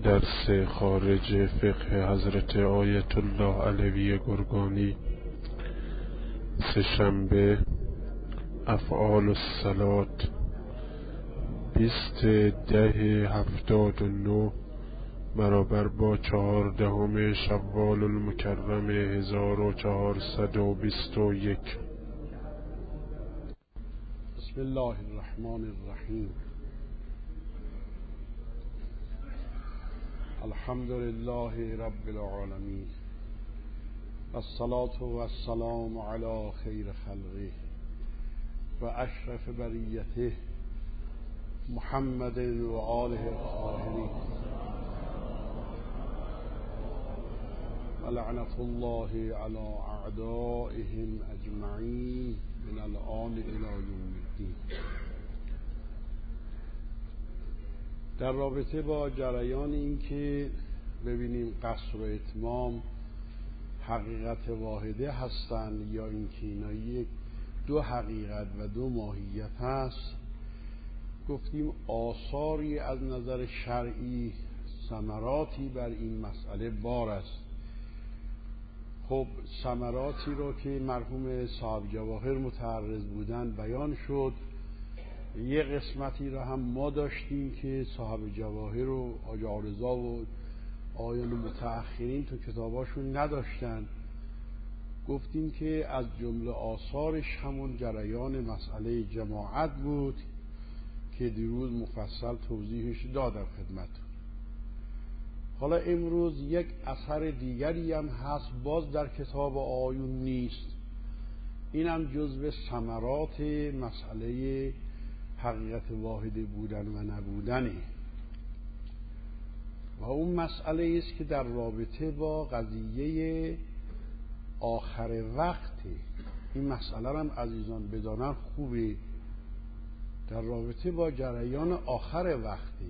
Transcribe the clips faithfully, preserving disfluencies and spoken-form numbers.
درس خارج فقه حضرت آیت الله علوی گرگانی، سه‌شنبه، افعال الصلات، بیست ده هفتاد و نه برابر با چهاردهم شوال المکرم هزار و چهارصد و بیست و یک. بسم الله الرحمن الرحیم. الحمد لله رب العالمین، الصلاة والسلام علی خیر خلقه و اشرف بریته محمد و آله الطاهرین و لعنة الله علی اعدائهم اجمعین من الآن الی یوم الدین. در رابطه با جریان این که ببینیم قصر و اتمام حقیقت واحده هستند یا این که اینا یک دو حقیقت و دو ماهیت هست، گفتیم آثاری از نظر شرعی ثمراتی بر این مسئله بار است. خب ثمراتی رو که مرحوم صاحب جواهر متعرض بودن بیان شد. یه قسمتی رو هم ما داشتیم که صاحب جواهر و آقای عارضا و آیان متأخرین تو کتاباشون نداشتن. گفتیم که از جمله آثارش همون جریان مسئله جماعت بود که دیروز مفصل توضیحش دادم خدمتتون. حالا امروز یک اثر دیگری هم هست، باز در کتاب آیون نیست، اینم جزو ثمرات مسئله حقیقت واحده بودن و نبودنه و اون مسئله است که در رابطه با قضیه آخر وقته. این مسئله هم عزیزان بدانن خوبه، در رابطه با جریان آخر وقته.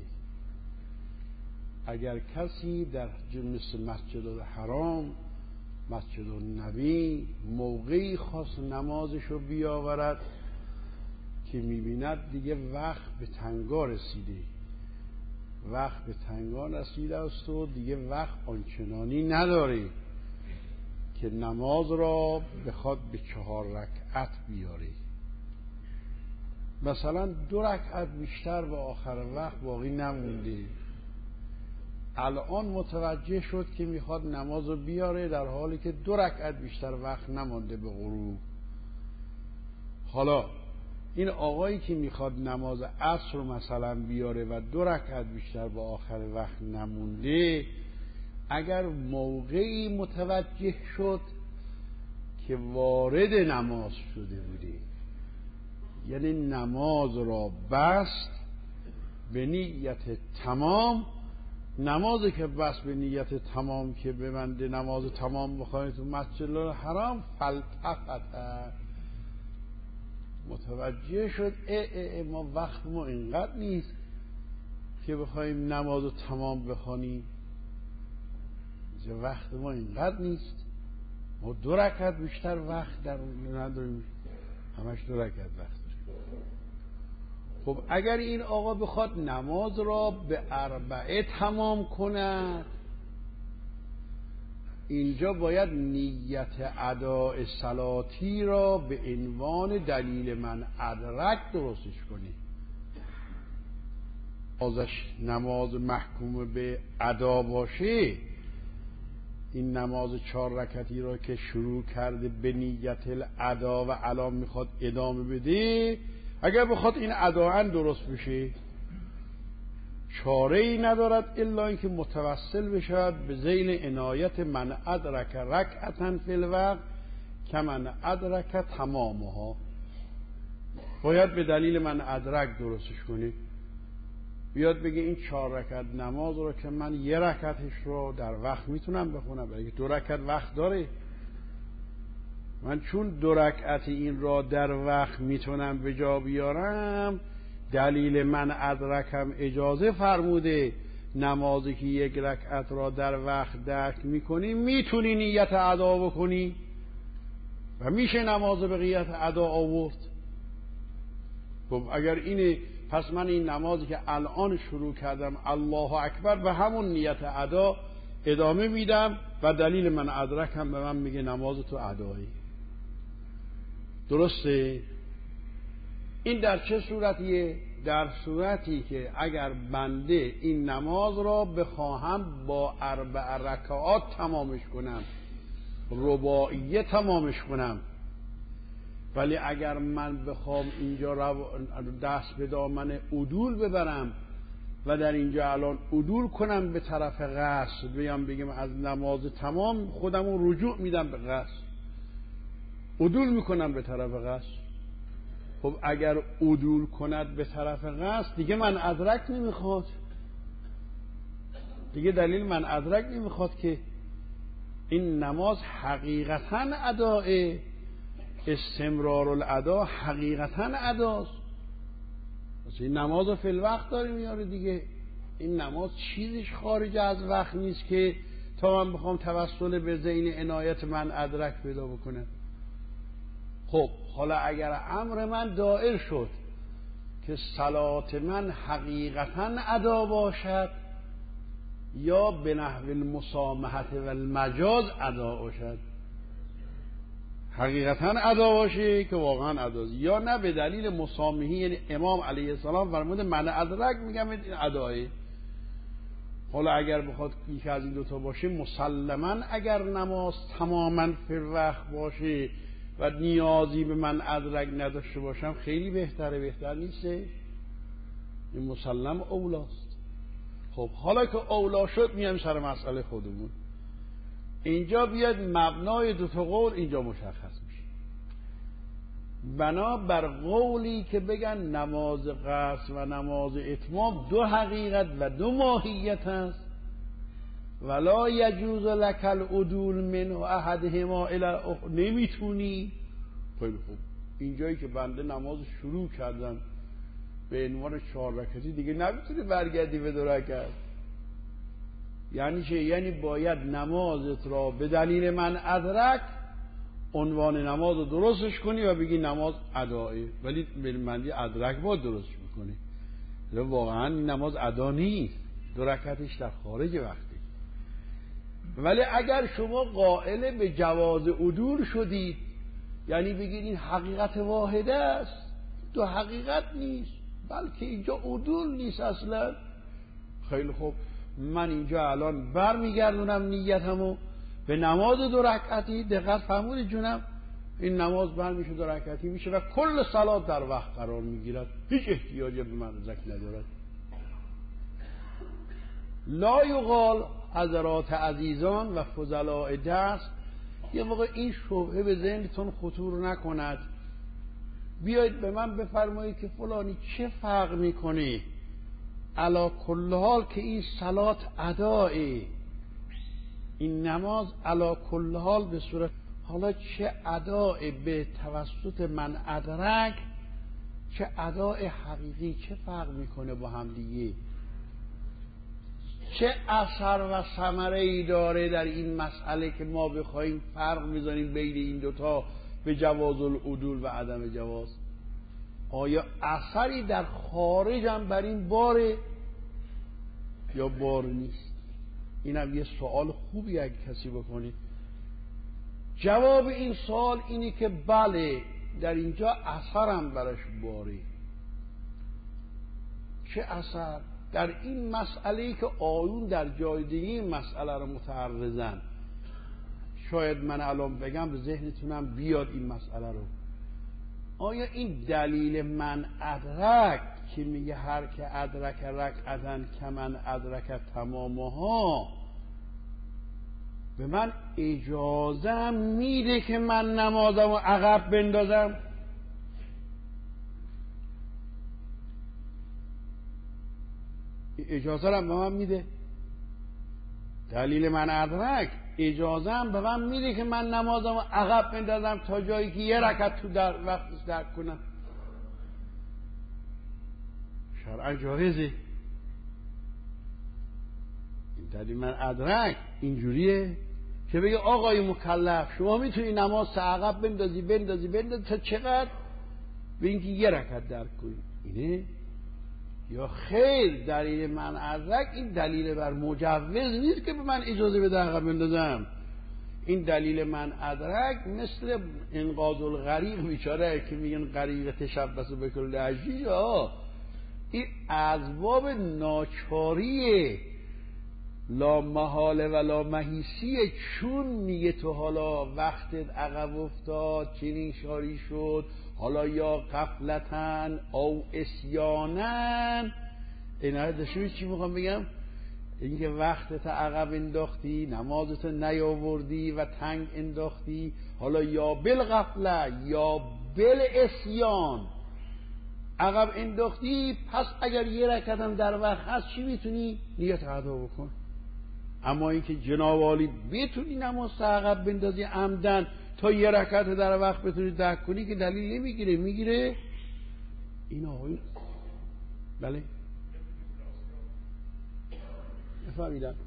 اگر کسی در مثل مسجد الحرام، مسجد النبی موقعی خاص نمازشو بیاورد که میبیند دیگه وقت به تنگا رسیده، وقت به تنگا رسیده است و دیگه وقت آنچنانی نداره که نماز را بخواد به چهار رکعت بیاره. مثلا دو رکعت بیشتر به آخر وقت باقی نمونده، الان متوجه شد که میخواد نماز رو بیاره در حالی که دو رکعت بیشتر وقت نمانده به غروب. حالا این آقایی که میخواد نماز عصر رو مثلا بیاره و دو رکعت بیشتر به آخر وقت نمونده، اگر موقعی متوجه شد که وارد نماز شده بوده، یعنی نماز را بست به نیت تمام، نمازی که بس به نیت تمام که ببنده نماز تمام بخواهی تو مسجد الحرام، فلتفت متوجه شد اه اه اه ما وقت ما اینقدر نیست که بخوایم نماز تمام بخوانیم، وقت ما اینقدر نیست، ما دو رکعت بیشتر وقت در نداریم، همش دو رکعت وقت داریم. خب اگر این آقا بخواد نماز را به اربعه تمام کند، اینجا باید نیت اداء صلاتی را به عنوان دلیل من ادرک درستش کنی. ازش نماز محکوم به ادا باشه، این نماز چهار رکعتی را که شروع کرده به نیت الادا و الان میخواد ادامه بده، اگر بخواد این اداءن درست بشه چاره ای ندارد الا اینکه متوسل بشود به ذیل عنایت من ادرک رکعتن فی الوقت که من ادرک تمامها. باید به دلیل من ادرک درستش کنی، بیاد بگه این چهار رکعت نماز رو که من یه رکعتش رو در وقت میتونم بخونم، اگه دو رکعت وقت داره، من چون دو رکعت این را در وقت میتونم به جا بیارم، دلیل من ادرکم اجازه فرموده نمازی که یک رکعت را در وقت درک میکنی میتونی نیت ادا بکنی و میشه نماز به نیت ادا آورد. خب اگر این پس من این نمازی که الان شروع کردم الله اکبر به همون نیت ادا ادامه میدم و دلیل من ادرکم به من میگه نماز تو ادایی. درسته؟ این در چه صورتیه؟ در صورتی که اگر بنده این نماز را بخواهم با اربع رکعات تمامش کنم، رباعیه تمامش کنم، ولی اگر من بخوام اینجا دست به دامن عدول ببرم و در اینجا الان عدول کنم به طرف قصر، بیام بگم از نماز تمام خودم رو رجوع میدم به قصر، عدول میکنم به طرف قصر. خب اگر عدول کند به طرف قصد دیگه من ادرک نمیخواد، دیگه دلیل من ادرک نمیخواد که این نماز حقیقتا ادائه، استمرار الادا حقیقتا اداست. این نماز رو فی الوقت داره میاره دیگه. این نماز چیزش خارج از وقت نیست که تا من بخوام توسل به ذین عنایت من ادرک پیدا بکنم. خب حالا اگر امر من دائر شد که صلات من حقیقتا ادا باشد یا به نحو المسامحت و المجاز ادا باشد، حقیقتا ادا باشه که واقعا اداست، یا نه به دلیل مسامحی، یعنی امام علیه السلام فرموده من ادرک میگم این ادایه. حالا اگر بخواد یکی از این دوتا باشه مسلما اگر نماز تماما فی وقت باشه و نیازی به من ادرک نداشته باشم خیلی بهتره، بهتر نیسته؟ این مسلم اولاست. خب حالا که اولا شد میایم سر مسئله خودمون. اینجا بیاد مبنای دو تا قول اینجا مشخص میشه. بنا بر قولی که بگن نماز قصر و نماز اتمام دو حقیقت و دو ماهیت است، ولا یجوز لک العدول من احدهما الی الاخر، نمیتونی. خیلی خوب، اینجایی که بنده نماز شروع کردم به عنوان چهار رکعتی دیگه نمیتونی برگردی به دو رکعت. یعنی چه؟ یعنی باید نمازت را به دلیل من ادرک عنوان نماز رو درستش کنی و بگی نماز ادائه، ولی به معنی ادرک با درست میکنی. واقعا این نماز ادا نیست، دو رکعتش در خارج وقتی. ولی اگر شما قائل به جواز عدول شدید، یعنی بگید این حقیقت واحده است، دو حقیقت نیست، بلکه اینجا عدول نیست اصلا، خیلی خوب، من اینجا الان بر میگردونم نیتمو به نماز دو رکعتی. دقت فرمودید جونم؟ این نماز بر میشه دو رکعتی میشه و کل صلات در وقت قرار میگیرد، هیچ احتیاجی به مدرک ندارد. لا یقال حضرات عزیزان و فضلاء دست، یه موقع این شبهه به ذهنتون خطور نکند، بیایید به من بفرمایید که فلانی چه فرق میکنه علا کل حال که این صلات ادائه، این نماز علا کل حال به صورت، حالا چه اداء به توسط من ادرک چه اداء حقیقی چه فرق میکنه با هم دیگه؟ چه اثر و ثمره ای داره در این مسئله که ما بخوایم فرق بزنیم بین این دوتا به جواز العدول و عدم جواز؟ آیا اثری در خارج هم بر این باره یا بار نیست؟ اینم یه سوال خوبی اگه کسی بکنید. جواب این سوال اینه که بله، در اینجا اثر هم برش باره. چه اثر؟ در این مسئله‌ای که آیون در جای دیگه این مسئله رو متعرضن. شاید من الان بگم به ذهنتونم بیاد این مسئله رو. آیا این دلیل من ادرک که میگه هر که ادرک رکعتن که من ادرک تمامها، به من اجازه میده که من نمازم رو عقب بندازم؟ اجازه هم به من میده؟ دلیل من ادرک اجازه هم به من میده که من نمازم رو عقب بندازم تا جایی که یه رکعت تو در وقتش درک کنم؟ شرعا جایزه. این دلیل من ادرک اینجوریه که بگه آقای مکلف شما میتونی نماز تا عقب بندازی بندازی بندازی تا چقدر؟ به اینکه یه رکعت درک کنی. اینه یا خیر دلیل من ادرک این دلیل بر مجوز نیست که به من اجازه بده عقب بندازم. این دلیل من ادرک مثل انقاذ الغریق بیچاره که میگن غریق تشبث بکل عجیج، این اسباب ناچاریه، لا محاله و لا محیصیه. چون میگه تو حالا وقتت عقب افتاد، چنین شاری شد، حالا یا غفلتن او اسیانن، اینا داشته چی میخوام بگم؟ اینکه وقتت عقب انداختی، نمازت نیاوردی و تنگ انداختی، حالا یا بالغفله یا بالاسیان عقب انداختی، پس اگر یه رکعت هم در وقت هست چی میتونی؟ نیت ادا بکن. اما اینکه جناب عالی بتونی نماز عقب بندازی عمدن تا یه رکعت در وقت بتونی درک کنی که دلیل نمیگیره. میگیره این آقای بله فهمیدم.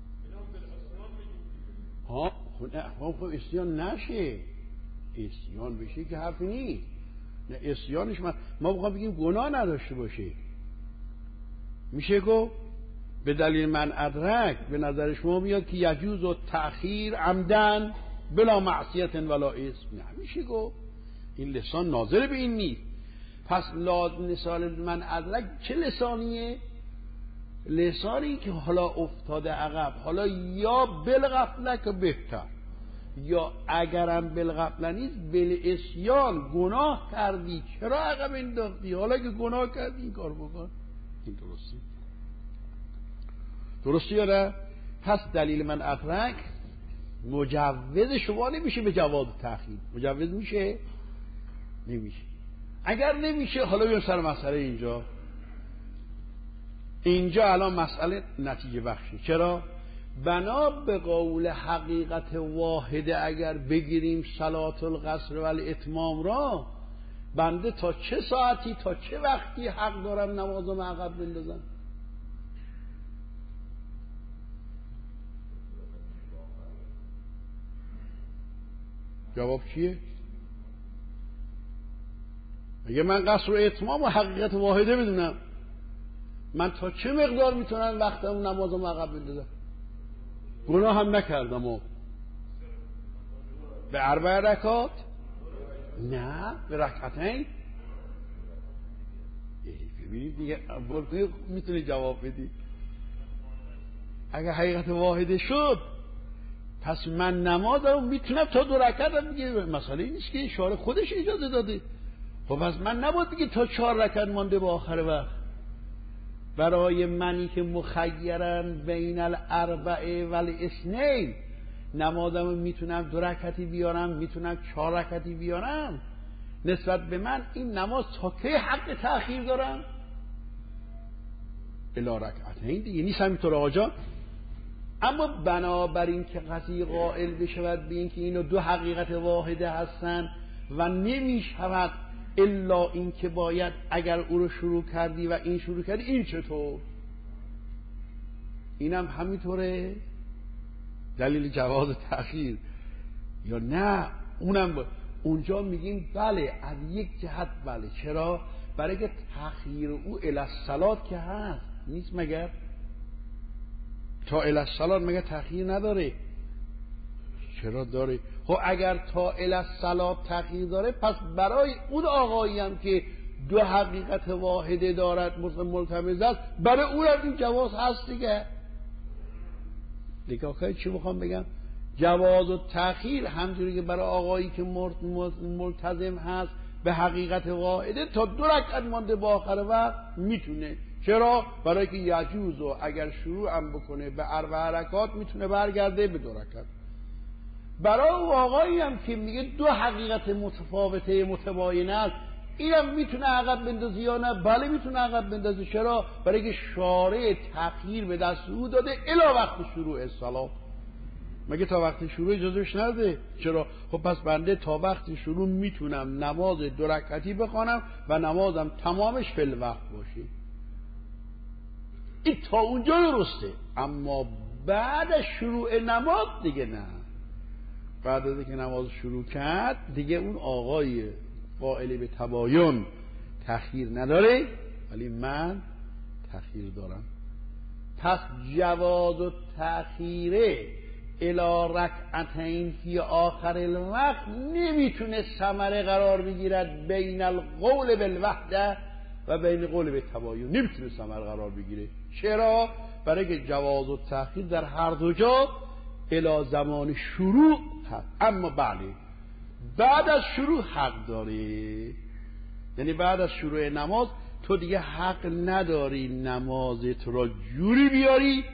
ها خب اسیان نشه، اسیان بشه که حرفی نیست. نه اسیانش ما ما بخوام بگیم گناه نداشته باشه میشه گفت به دلیل من ادرک به نظر شما میاد که یجوز و تأخیر عمدن بلا معصیت ولا اسم. نه میشه گفت این لسان ناظر به این نیست. پس لسان من ادرک چه لسانیه؟ لسانی که حالا افتاده عقب، حالا یا بالغفله که بهتر، یا اگرم بالغفله نیست بالاسیان گناه کردی، چرا عقب انداختی؟ حالا که گناه کردی این کار بکن. این درستی درستی یا نه؟ پس دلیل من ادرک مجوز شما نمیشه به جواز تأخیر. مجوز میشه؟ نمیشه. اگر نمیشه حالا بیام سر مسئله اینجا. اینجا الان مسئله نتیجه بخشی. چرا؟ بنا به قول حقیقت واحده اگر بگیریم صلات القصر و الاتمام را، بنده تا چه ساعتی تا چه وقتی حق دارم نمازم عقب بندازم؟ جواب چیه؟ اگه من قصر و اتمام و حقیقت واحده بدونم، من تا چه مقدار میتونم وقتم نمازم عقب بندازم؟ گناه هم نکردم و به اربع رکعات؟ نه به رکعتین. ببینید دیگه میتونی جواب بدی. اگه حقیقت واحده شد پس من نمازم میتونم تا دو رکعت هم دیگه. مسئله نیست که شارع خودش اجازه داده. خب پس من نباید دیگه تا چهار رکعت مانده به آخر وقت. برای منی که مخیرن بین الاربعه و الاثنین، نمازم میتونم دو رکعتی بیارم، میتونم چهار رکعتی بیارم. نسبت به من این نماز تا کی حق تأخیر دارم؟ الا رکعتین دیگه نیست. همینطور آقا جان. اما بنابراین که قضیه قائل بشود به این که اینو دو حقیقت واحده هستن و نمیشود الا این که باید اگر او رو شروع کردی و این شروع کردی این چطور؟ اینم همینطوره دلیل جواز تأخیر یا نه؟ اونم با... اونجا میگیم بله از یک جهت بله. چرا؟ برای که تأخیر او الی الصلات که هست نیست مگر؟ تا الی الصلات مگر تأخیر نداره؟ چرا داره؟ خب اگر تا الی الصلات تأخیر داره پس برای اون آقایی هم که دو حقیقت واحده دارد ملتمس است برای اون هم این جواز هست دیگه. دیگه آخه چی میخوام بگم؟ جواز و تأخیر همجوری که برای آقایی که ملتزم هست به حقیقت واحده تا دو رکعت مانده با آخر وقت میتونه. چرا؟ برای که یجوز و اگر شروع هم بکنه به اربع رکعات میتونه برگرده به دو رکعت. برای آقایی هم که میگه دو حقیقت متفاوته متباینه است اینم میتونه عقب بندازه یا نه؟ بله میتونه عقب بندازه. چرا؟ برای که شارع تأخیر به دست او داده الی وقت شروع الصلاه. مگه تا وقت شروع اجازهش نده؟ چرا؟ خب پس بنده تا وقت شروع میتونم نماز دو رکعتی بخوانم و نمازم تمامش فی الوقت باشه. این تا اونجا درسته. اما بعد از شروع نماز دیگه نه. بعد از اینکه نماز شروع کرد دیگه اون آقای قائل به تباین تأخیر نداره، ولی من تأخیر دارم. پس جواز و تأخیره الی رکعتین فی آخر الوقت نمیتونه ثمره قرار بگیرد بین القول بالوحده و بین قول بالتباین، نمیتونه ثمره قرار بگیره. چرا؟ برای که جواز و تأخیر در هر دو جا الی زمان شروع هست، اما بله بعد از شروع حق داره. یعنی بعد از شروع نماز تو دیگه حق نداری نمازت را جوری بیاری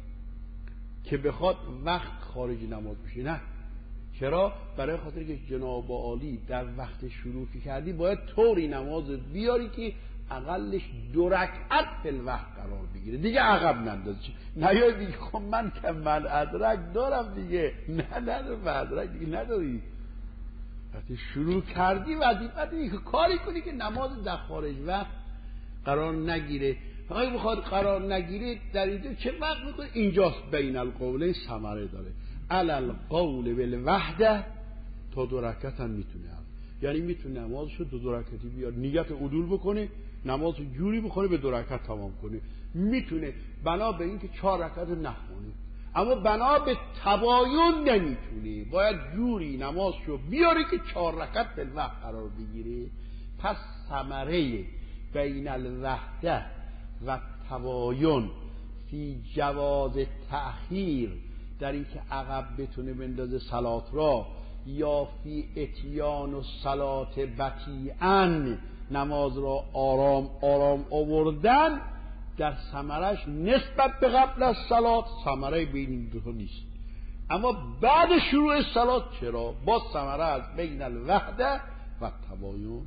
که بخواد وقت خارج نماز بشه. نه. چرا؟ برای خاطر که جناب عالی در وقت شروع که کردی باید طوری نماز بیاری که اقلش دو رکعت فی الوقت قرار بگیره، دیگه عقب نندازی. نه یا دیگه خب من که من ادرک دارم دیگه، نه ندارم ادرک دیگه نداری. وقتی شروع کردی وظیفت اینه که کاری کنی که نماز در خارج وقت قرار نگیره. اگه بخواد قرار نگیره در اینجا چه وقت میکنه؟ اینجاست بین القولین ثمره داره. علل قول بالوحده تا دو رکعت هم میتونه، یعنی میتونه نمازشو دو دو رکعتی بیار، نیت عدول بکنه، نمازو جوری بخونه به دو رکعت تمام کنه. میتونه بنا به این که چهار رکعت نخونه، اما بنا به تباین نمیتونه، باید جوری نمازشو بیاره که چهار رکعت به وقت قرار بگیره. پس ثمره بین الوحده و تباین فی جواز تأخیر در این که عقب بتونه بندازه صلات را، یا فی اتیان و صلات بطیئن نماز را آرام آرام آوردن، در ثمرش نسبت به قبل از صلات ثمره بین این دو نیست. اما بعد شروع صلات چرا؟ با ثمره از بین الوحده و تباین.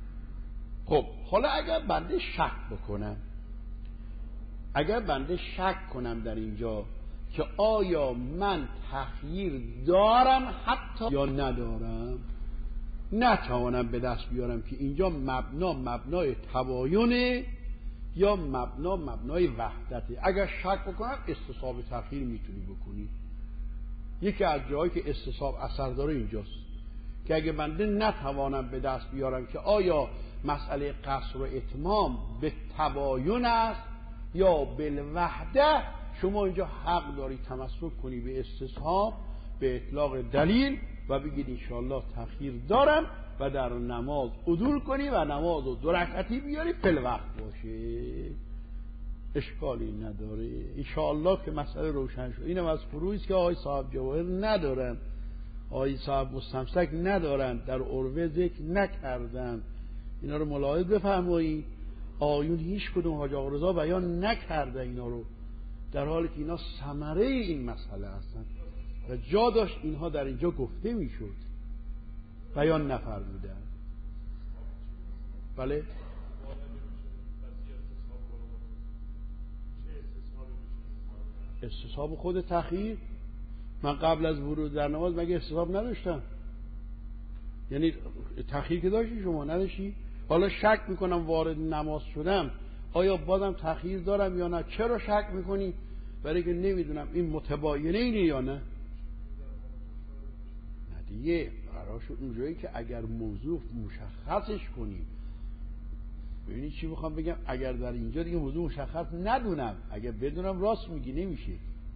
خب حالا اگر بنده شک بکنم، اگر بنده شک کنم در اینجا که آیا من تخییر دارم حتی یا ندارم، نتوانم به دست بیارم که اینجا مبنا مبنای تباینه یا مبنا مبنای وحدته. اگر شک بکنم استصحاب تخییر میتونی بکنی. یکی از جایی که استصحاب اثر داره اینجاست که اگه بنده نتوانم به دست بیارم که آیا مسئله قصر و اتمام به تباین است یا بالوحده، شما اینجا حق داری تمسک کنی به استصحاب به اطلاق دلیل و بگید انشاءالله تأخیر دارم و در نماز عدول کنی و نماز و دو رکعتی بیاری فی الوقت باشه، اشکالی نداره. انشاءالله که مسئله روشن شد. اینم از فروعی است که آقای صاحب جواهر ندارن، آقای صاحب مستمسک ندارن، در عروه ذکر نکردن. اینا رو ملاحظه بفرمایید. آیون هیچ کدوم حاج آقا رضا بیان نکرده اینا رو، در حالی که اینا ثمره این مسئله هستن و جا داشت اینها در اینجا گفته میشد، بیان نفرمودن. بله استصحاب خود تأخیر. من قبل از ورود در نماز مگه استصحاب نداشتم؟ یعنی تأخیر که داشتی شما نداشتی؟ حالا شک میکنم وارد نماز شدم آیا بازم تأخیر دارم یا نه. چرا شک میکنی؟ برای که نمیدونم این متباینه اینه یا نه. نه دیگه قرار شد اونجایی که اگر موضوع مشخصش کنیم. ببینید چی میخوام بگم، اگر در اینجا دیگه موضوع مشخص ندونم، اگر بدونم راست میگی نمیشه.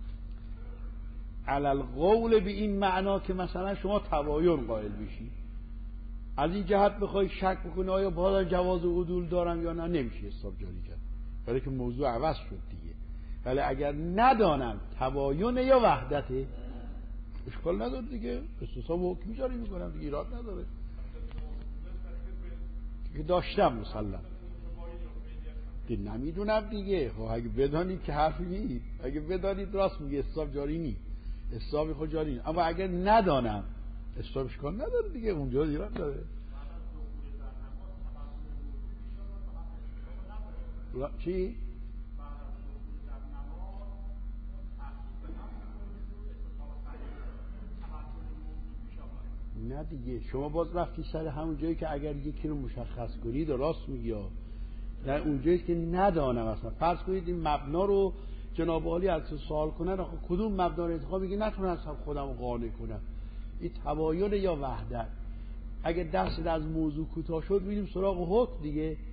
علل قول به این معنا که مثلا شما تباین قائل بشی، از این جهت بخوای شک بکنی آیا باید جواز عدول دارم یا نه، نمیشه حساب جاری کرد برای که موضوع عوض شد دیگه. ولی اگر ندانم تباین یا وحدته اشکال نداره دیگه، استصحاب حکمی جاری میکنم دیگه، ایراد نداره که داشتم مسلم دیگه. نمیدونم دیگه، خب اگه بدانید که حرفی نیست، اگه بدانید راست میگه استصحاب جاری نیست، استصحاب خود جاری نیست. اما اگر ندانم استصحاب اشکال نداره دیگه، اونجا ایراد داره. چی؟ نه دیگه شما باز رفتی سر همون جایی که اگر یکی رو مشخص کنید راست میگی، در اون جایی که ندانم اصلا. فرض کنید این مبنا رو جناب عالی از سوال کنن، آخه کدوم مبنا رو انتخاب میگه نتونستم خودم قانع کنم، این تباین یا وحدت. اگه دست از موضوع کوتاه شد میریم سراغ حکم دیگه.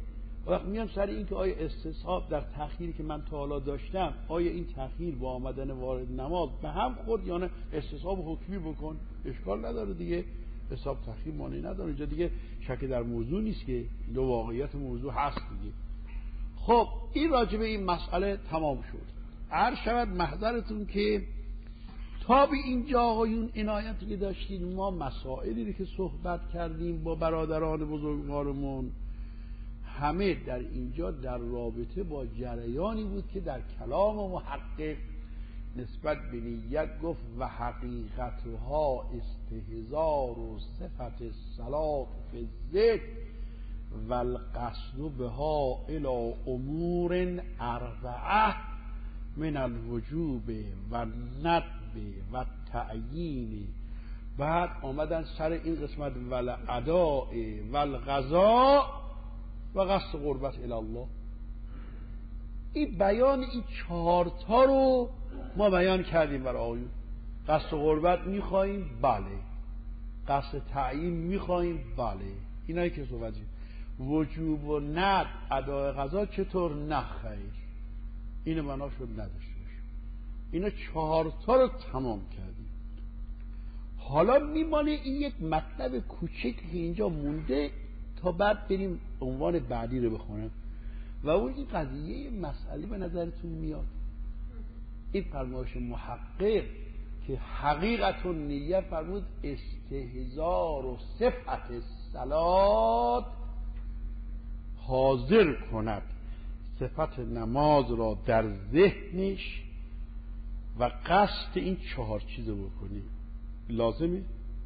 وقت میام سر این که آیا استصحاب در تأخیری که من تا حالا داشتم، آیا این تأخیر با آمدن وارد نماز به هم خورد یا نه؟ استصحاب حکمی بکن، اشکال نداره دیگه، حساب تأخیر مانعی نداره. اینجا دیگه شک در موضوع نیست که دو واقعیت موضوع هست دیگه. خب این راجبه این مسئله تمام شد. عرض شود محضرتون که تا به اینجا آقایون عنایتی که داشتیم، ما مسائلی که صحبت کردیم با برادران بزرگوارمون همه در اینجا در رابطه با جریانی بود که در کلام محقق نسبت به نیت گفت و حقیقتها استحضار و صفت الصلاة فی الذکر و القصد بها الی امور اربعه من الوجوب و الندب و التعیین. بعد آمدن سر این قسمت والاداء و القضاء و قصد قربت الی الله. این بیان این چهارتا رو ما بیان کردیم برای آقایون. قصد قربت میخواییم؟ بله. قصد تعیین میخواییم؟ بله. اینایی که صحبت وجوب و ند ادای قضا چطور؟ نه خیر، اینو معنا شد نداشته باشیم. اینا چهارتا رو تمام کردیم. حالا میمانه این یک مطلب کوچک که اینجا مونده تا بعد بریم عنوان بعدی رو بخونم و اون این قضیه مسئله به نظرتون میاد. این فرمایش محقق که حقیقت نیت فرمود استحضار و صفت الصلاة حاضر کند صفت نماز را در ذهنش و قصد این چهار چیز رو بکنی. لازمه؟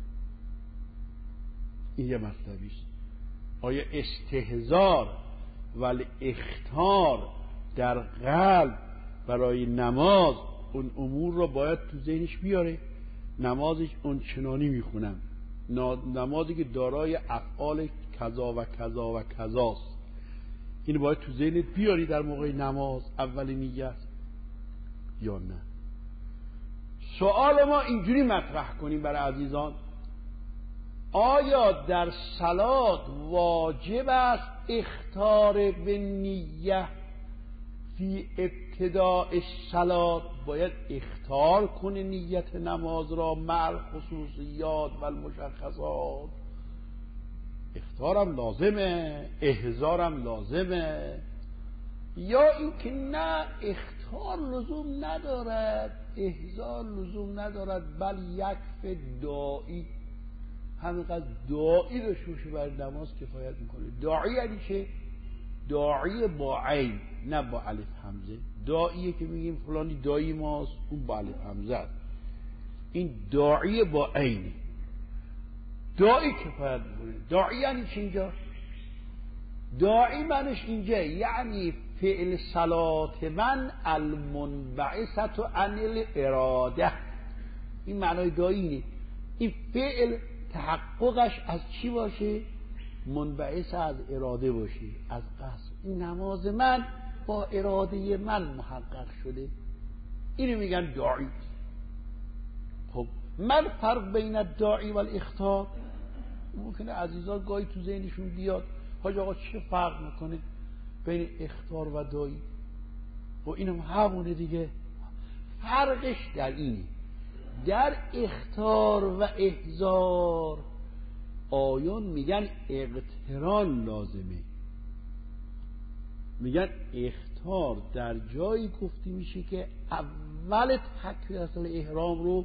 این یه مطلبیست. آیا استحضار ولی اختار در قلب برای نماز اون امور رو باید تو ذهنش بیاره؟ نمازش اون چنانی میخونم، نمازی که دارای افعال کذا و کذا و کذاست، این باید تو ذهنت بیاری در موقع نماز اول نیت یا نه؟ سوال ما اینجوری مطرح کنیم برای عزیزان، آیا در صلات واجب است اختار به نیت فی ابتداء صلات؟ باید اختار کنه نیت نماز را مع خصوصیات و المشخصات؟ اختارم لازمه، احضارم لازمه، یا اینکه نه اختار لزوم ندارد، احضار لزوم ندارد، بل یکفی داعی، همینقدر داعی رو شوشه بر نماز کفایت میکنه. داعی یعنی چه؟ داعی با عین نه با الف همزه. داعیه که میگیم فلانی داعی ماست، اون با الف همزه است. این داعی با عین، داعی کفایت میکنه. داعی یعنی چی اینجا؟ داعی منش اینجا یعنی فعل صلات من المنبعثت عن الاراده. این معنای داعی اینه. این فعل تحققش از چی باشه؟ منبعث از اراده باشه، از قصد. این نماز من با اراده من محقق شده، اینو میگن داعی. خب من فرق بین الداعی و الاختار؟ ممکنه عزیزان گاهی تو ذهنشون بیاد حاج آقا چه فرق میکنه بین اختار و داعی؟ و اینم همونه دیگه. فرقش در اینه، در اختار و احضار آیون میگن اقتران لازمه. میگن اختار در جایی گفته میشه که اول تکبیرت الاحرام رو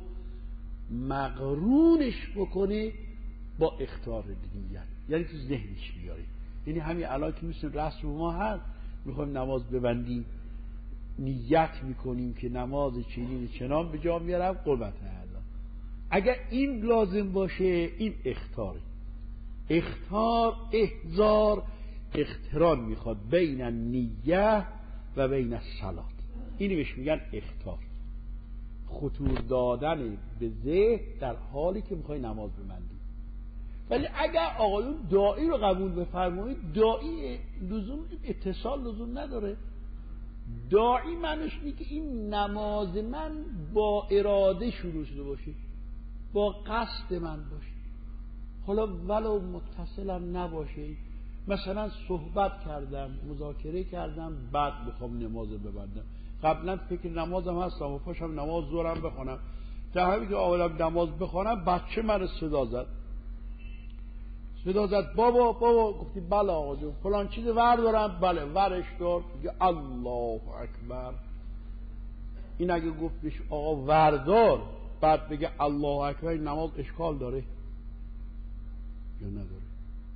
مقرونش بکنه با اختار نیت، یعنی تو ذهنش بیاره. یعنی همین الان که مثل رسم ما هست، میخوایم نماز ببندیم نیت میکنیم که نماز چنین چنان به جا میارم قربت الله. اگر این لازم باشه این اختاره. اختار احضار اقتران میخواد بین نیت و بین الصلات. اینی بهش میگن اختار، خطور دادن به ذهن در حالی که میخوای نماز ببندی. ولی اگر آقایون داعی رو قبول بفرمایید، داعی لزوم اتصال لزوم نداره. داعی معنیش اینه که این نماز من با اراده شروع شده باشه، با قصد من باشه، حالا ولو متصلم نباشه، مثلا صحبت کردم، مذاکره کردم، بعد میخوام نماز ببندم. قبلا فکر نمازم هستم و پاشم نماز ظهرم بخونم. در همین که آمدم نماز بخونم بچه من صدا زد صدا زد بابا بابا. گفتی بله آقا جون فلان چیز ور دارم. بله ورش دار. میگه الله اکبر. این اگه گفتش آقا وردار بعد بگه الله اکبر، این نماز اشکال داره یا نداره؟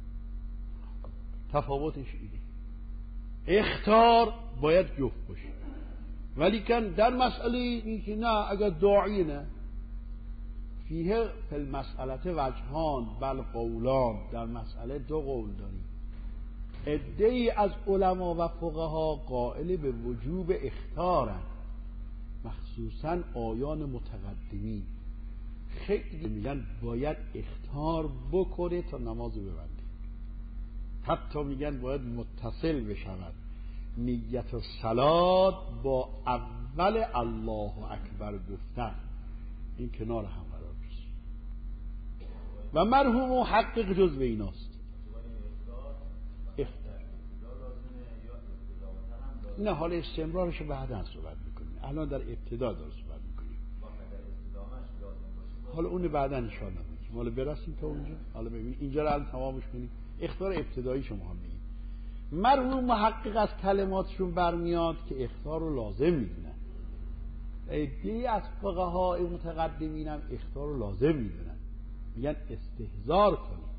تفاوتش اینه. اخطار باید جفت باشه، ولی کن در مسئله این که نه اگر داعی نه فیه فی المسئله وجهان بل قولان. در مسئله دو قول داریم. عده‌ای از علما و فقها قائل به وجوب اخطارن، مخصوصا آیان متقدمین. خیلی میگن باید اخطار بکنه تا نماز ببنده. حتی میگن باید متصل بشود نیت و صلات با اول الله اکبر گفتن، این کنار هم قرار بشه و مرحوم و حقق جز به ایناست. نه حال استمرارش بعداً صحبت میکنیم، الان در ابتدا داره صحبت میکنیم. حالا اون بعداً ان شاء الله میگیم. حالا برسیم تا اونجا. حالا ببین اینجا رو الان تمامش کنیم. اخطار ابتدایی شما هم میگیم. مرحوم محقق از کلماتشون برمیاد که اخطار رو لازم میدونن. عده‌ای از فقهای متقدمین هم اخطار رو لازم میدونن، میگن استحضار کنید.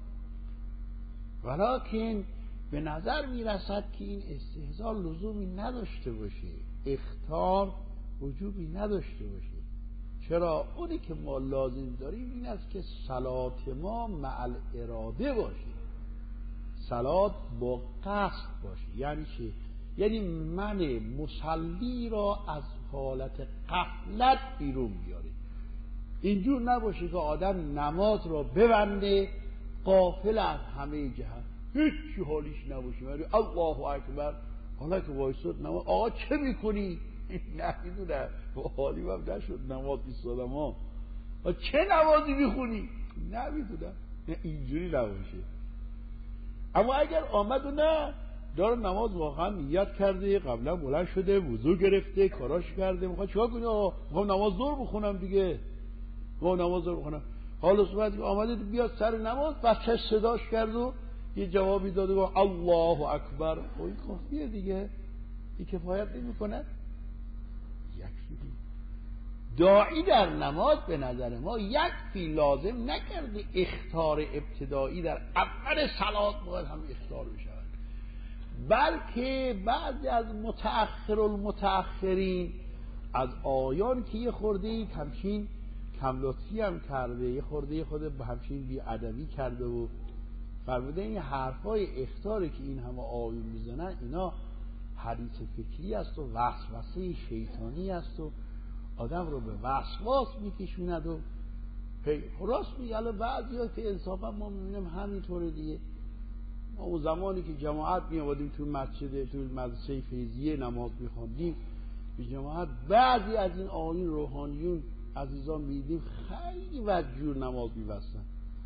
ولکن به نظر میرسد که این استحضار لزومی نداشته باشه، اخطار وجوبی نداشته باشه. چرا؟ اونی که ما لازم داریم این است که صلات ما مع الاراده باشه، صلات با قصد باشه. یعنی چی؟ یعنی من مصلی را از حالت غفلت بیرون بیاره. اینجور نباشه که آدم نماز را ببنده غافل از همه جهت، هیچ حالیش نباشه، یعنی الله اکبر، حالا که وایساد نماز آقا چه میکنی؟ نمیدونم حالی هم نشد نماز ایستادم ها چه نمازی میخونی؟ نمیدونم. اینجوری نباشه. اما اگر آمد و نه داره نماز واقعا نیت کرده، قبلا بلند شده، وضو گرفته، کاراش کرده، میخواد چیکار کنه؟ آقا میخوام نماز ظهر بخونم دیگه، میخوام نماز ظهر بخونم. حالا صحبت که آمده بیاد سر نماز، بچه‌ش صداش کرد و یه جوابی داده گفت الله اکبر. این کافیه دیگه، این کفایت نمی‌کنه. یکفی داعی در نماز به نظر ما یکفی لازم نکرده اخطار ابتدایی در اول صلات باید هم اخطار بشود، بلکه بعضی از متأخر المتأخرین از آیان که یه خورده همچین کملطفی هم کرده، یه خورده خود همچین بی‌ادبی کرده و فرموده این حرفای اخطاری که این همه آیون میزنن اینا حدیث فکری است و وسوسه شیطانی است و آدم رو به وسواس میکشوند و راست میگه. الان بعضیا که انصافا ما میبینیم همینطوره دیگه. ما اون زمانی که جماعت میآمدیم تو مسجد، تو مدرسه فیضیه نماز میخوندیم به جماعت، بعضی از این آیین روحانیون عزیزان میدیم خیلی وجور نماز میبستن.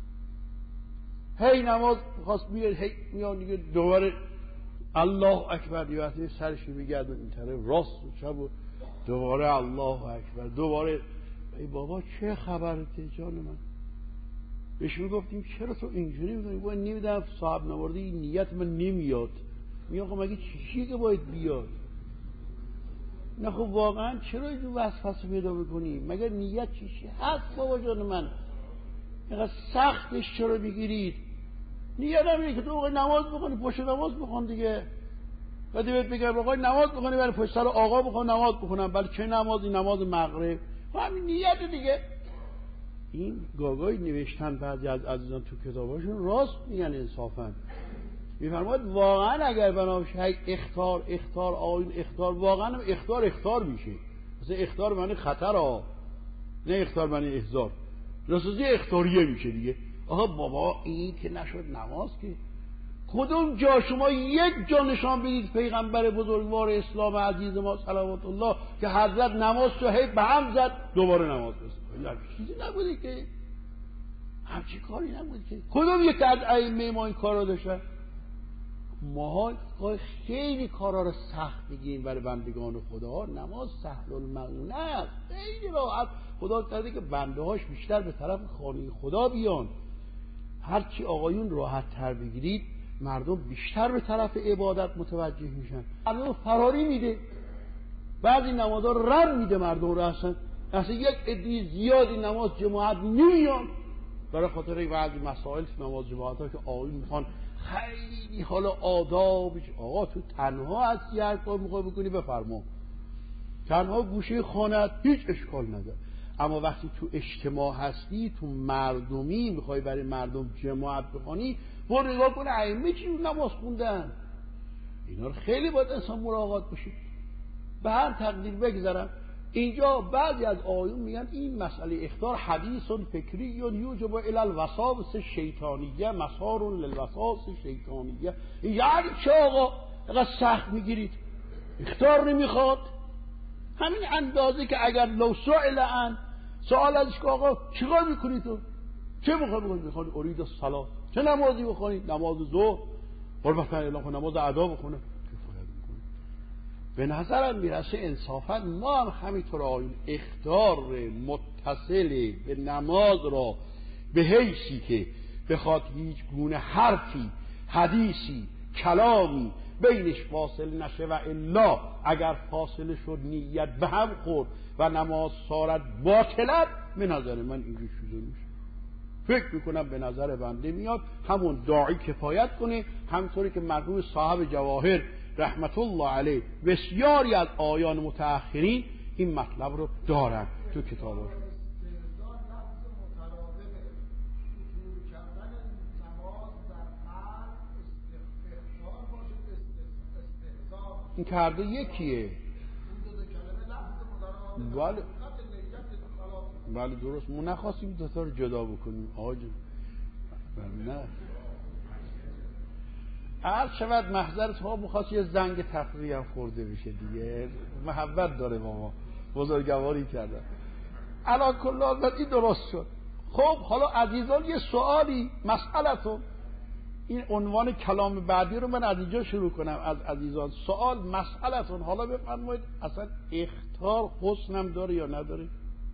هی نماز خواست بیاد، هی میان دیگه دوباره الله اکبر دیگه سرش میگرد این طرف راست و چپ و دوباره الله اکبر، دوباره. ای بابا چه خبرته جان من؟ بهش میگفتیم چرا تو اینجوری میکنی؟ باید نمیدونم صاحب نوارده این نیت من نمیاد. میگم خب مگه چیزی که باید بیاد؟ نه خب واقعا چرا اینجور وسوسه پیدا میکنی؟ مگر نیت چیزی هست بابا جان من؟ اینقدر سختش چرا میگیرید؟ نیت همینه که تو آقای نماز بخونی، پشت نماز بخون دیگه. بعد بهت بگم آقای نماز بخونی برای پشت سر آقا بخون نماز بخونم، بله چه نمازی؟ نماز مغرب. همین نیت دیگه. این گاگای نوشتن بعضی از عزیزان تو کتاباشون راست میگن انصافا. میفرماید واقعا اگر بنابراین اخطار اخطار آیین اخطار واقعا اخطار اخطار میشه. مثلا اخطار معنی خطر ها، نه اخطار معنی احضار. رسوزی اخطاریه میشه دیگه. آها بابا این که نشد نماز که کدوم جا شما یک جا نشان بدید پیغمبر بزرگوار اسلام عزیز ما صلوات الله که حضرت نماز رو هی به هم زد دوباره نماز بست؟ چیزی نبوده که، همچی کاری نبوده که. کدوم یک از ائمه ما این کار رو داشتن؟ ماها خیلی کارا رو سخت میگیم برای بندگان خدا. نماز سهل المعونه است، خیلی راحت. خدا کرده که بنده هاش بیشتر به طرف خانه خدا بیان. هرچی آقایون راحت تر بگیرید مردم بیشتر به طرف عبادت متوجه میشن. مردم فراری میده، بعضی نمازها رد میده مردم رو. اصلا اصلا یک عده زیادی نماز جماعت نمیان برای خاطر بعضی مسائل نماز جماعت ها که آقایون میخوان خیلی حالا آدابش. آقا تو تنها هستی، هر کار میخوای بکنی بفرما، تنها گوشه خانه‌ات هیچ اشکال نداره. اما وقتی تو اجتماع هستی، تو مردمی میخوای برای مردم جماعت بخونی، برو نگاه کنه ائمه چی نماز خوندن. اینا رو خیلی باید انسان مراقبت بشه. به هر تقدیر بگذارم اینجا بعضی از آیون میگن این مسئله اخطار حدیث فکری یوجب الی الوساوس شیطانیه مسار للوسواس شیطانیه. یعنی چه آقا اینقدر سخت میگیرید؟ اخطار نمیخواد. همین اندازه که اگر لو سئل عن سوال ازش که آقا چیکار میکنی تو؟ چه میخوای بکنی؟ میخوای ارید الصلاه، چه نمازی بخونی؟ نماز ظهر. قربان اعلام کن نماز ادا بخونه. به نظرم میرسه انصافا ما هم همینطور آیون اخطار متصل به نماز را به حیثی که بخواد هیچ گونه حرفی، حدیثی، کلامی بینش فاصل نشه و الا اگر فاصله شد نیت به هم خورد و نماز صارت باطلت، به نظر من اینجور شده میشه. فکر میکنم به نظر بنده میاد همون داعی کفایت کنه، همطوری که مرحوم صاحب جواهر رحمت الله علیه بسیاری از آیان متأخرین این مطلب رو دارن تو کتاباش. این کرده یکیه. بله بله درست. ما نخواستیم دوتا رو جدا بکنیم آج. نه هر شود محضرت ها بخواست یه زنگ تفریحی هم خورده بشه دیگه. محبت داره با ما، بزرگواری کرده. علا کل حال این درست شد. خب حالا عزیزان یه سوالی، مسئلتون، این عنوان کلام بعدی رو من از اینجا شروع کنم. از عزیزان سوال، مسئلتون، حالا بفرمایید اصلا اخطار حسنم داره یا نداره؟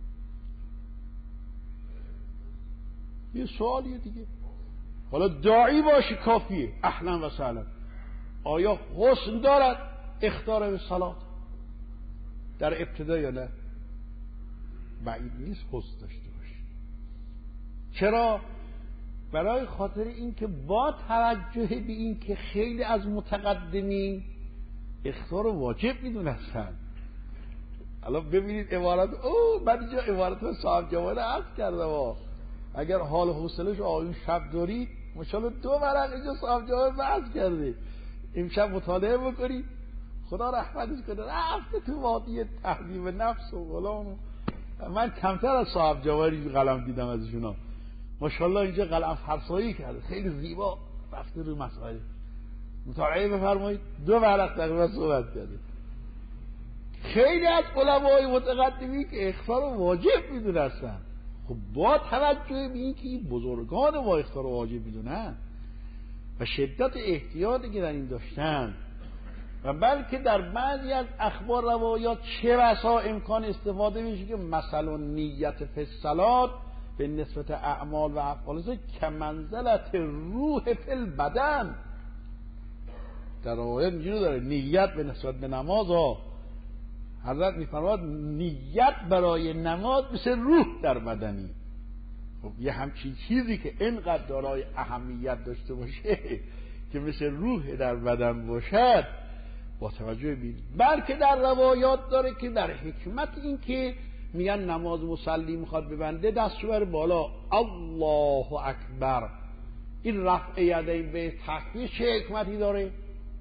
یه سوالیه دیگه. حالا داعی باشی کافیه، اهلا و سهلا. آیا حسن دارد اخطار به صلات در ابتدا یا نه؟ بعید نیست حسن داشته باشه. چرا؟ برای خاطر اینکه با توجه به این که خیلی از متقدمین اخطار واجب میدونستن. الان ببینید عبارت او من اینجا عبارت صاحب جوان عرض کردم. اگر حال و حوصله‌اش آیون شب دارید ماشاءالله دو ورق اینجا صاحب جوان بحث کرده، امشب مطالعه بکنید خدا رحمتش کنه. رفته تو وادی تهذیب نفس و غلام. من کمتر از صاحب جوانی قلم دیدم ازشونا. ماشاءالله اینجا قلم فرسایی کرده، خیلی زیبا رفته روی مسائل. مطالعه بفرمایید، دو ورق تقریبا صحبت کرده. خیلی از علمای متقدمی که اخطار واجب میدونستن. خب با توجه به این که این بزرگان با اخطار واجب میدونن و شدت احتیاطی که در این داشتن و بلکه در بعضی از اخبار روایات چه بسا امکان استفاده میشه که مثلا نیت فی الصلات به نسبت اعمال و افعال کمنزلت روح فی البدن. در روایات اینجوری داره نیت به نسبت به نماز ها حضرت میفرماد نیت برای نماز مثل روح در بدنی. خب یه همچین چیزی که اینقدر دارای اهمیت داشته باشه که مثل روح در بدن باشد، با توجه بید بلکه در روایات داره که در حکمت این که میگن نماز مصلی میخواد ببنده دستشو بر بالا الله اکبر، این رفع یدین به تکبیر چه حکمتی داره؟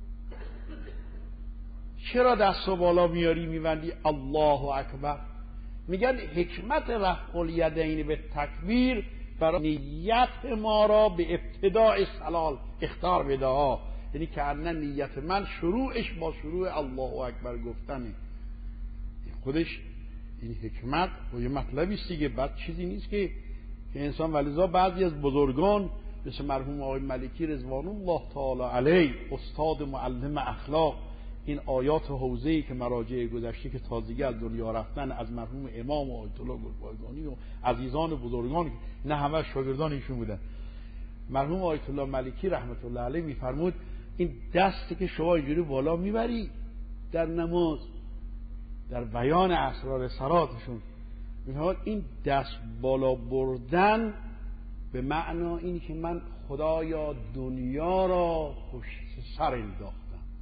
چرا دستو بالا میاری میبندی الله اکبر؟ میگن حکمت رفع الیدین به تکبیر برای نیت ما را به ابتداء صلات اخطار بده ها، یعنی که اصلا نیت من شروعش با شروع الله اکبر گفتنه. خودش این حکمت و یه مطلبی است دیگه، بعد چیزی نیست که که انسان. ولذا بعضی از بزرگان مثل مرحوم آقای ملکی رضوان الله تعالی علیه، استاد معلم اخلاق، این آیات حوزه‌ای که مراجع گذشته که تازگی از دنیا رفتن از مرحوم امام آیت الله گلپایگانی و عزیزان بزرگان، نه همه شاگردان ایشون بودن. مرحوم آیت الله ملکی رحمت الله علیه میفرمود این دستی که شما اینجوری بالا میبری در نماز، در بیان اسرار صلاتشون، میفرمود این دست بالا بردن به معنا این که من خدایا دنیا را پشت سر انداختم،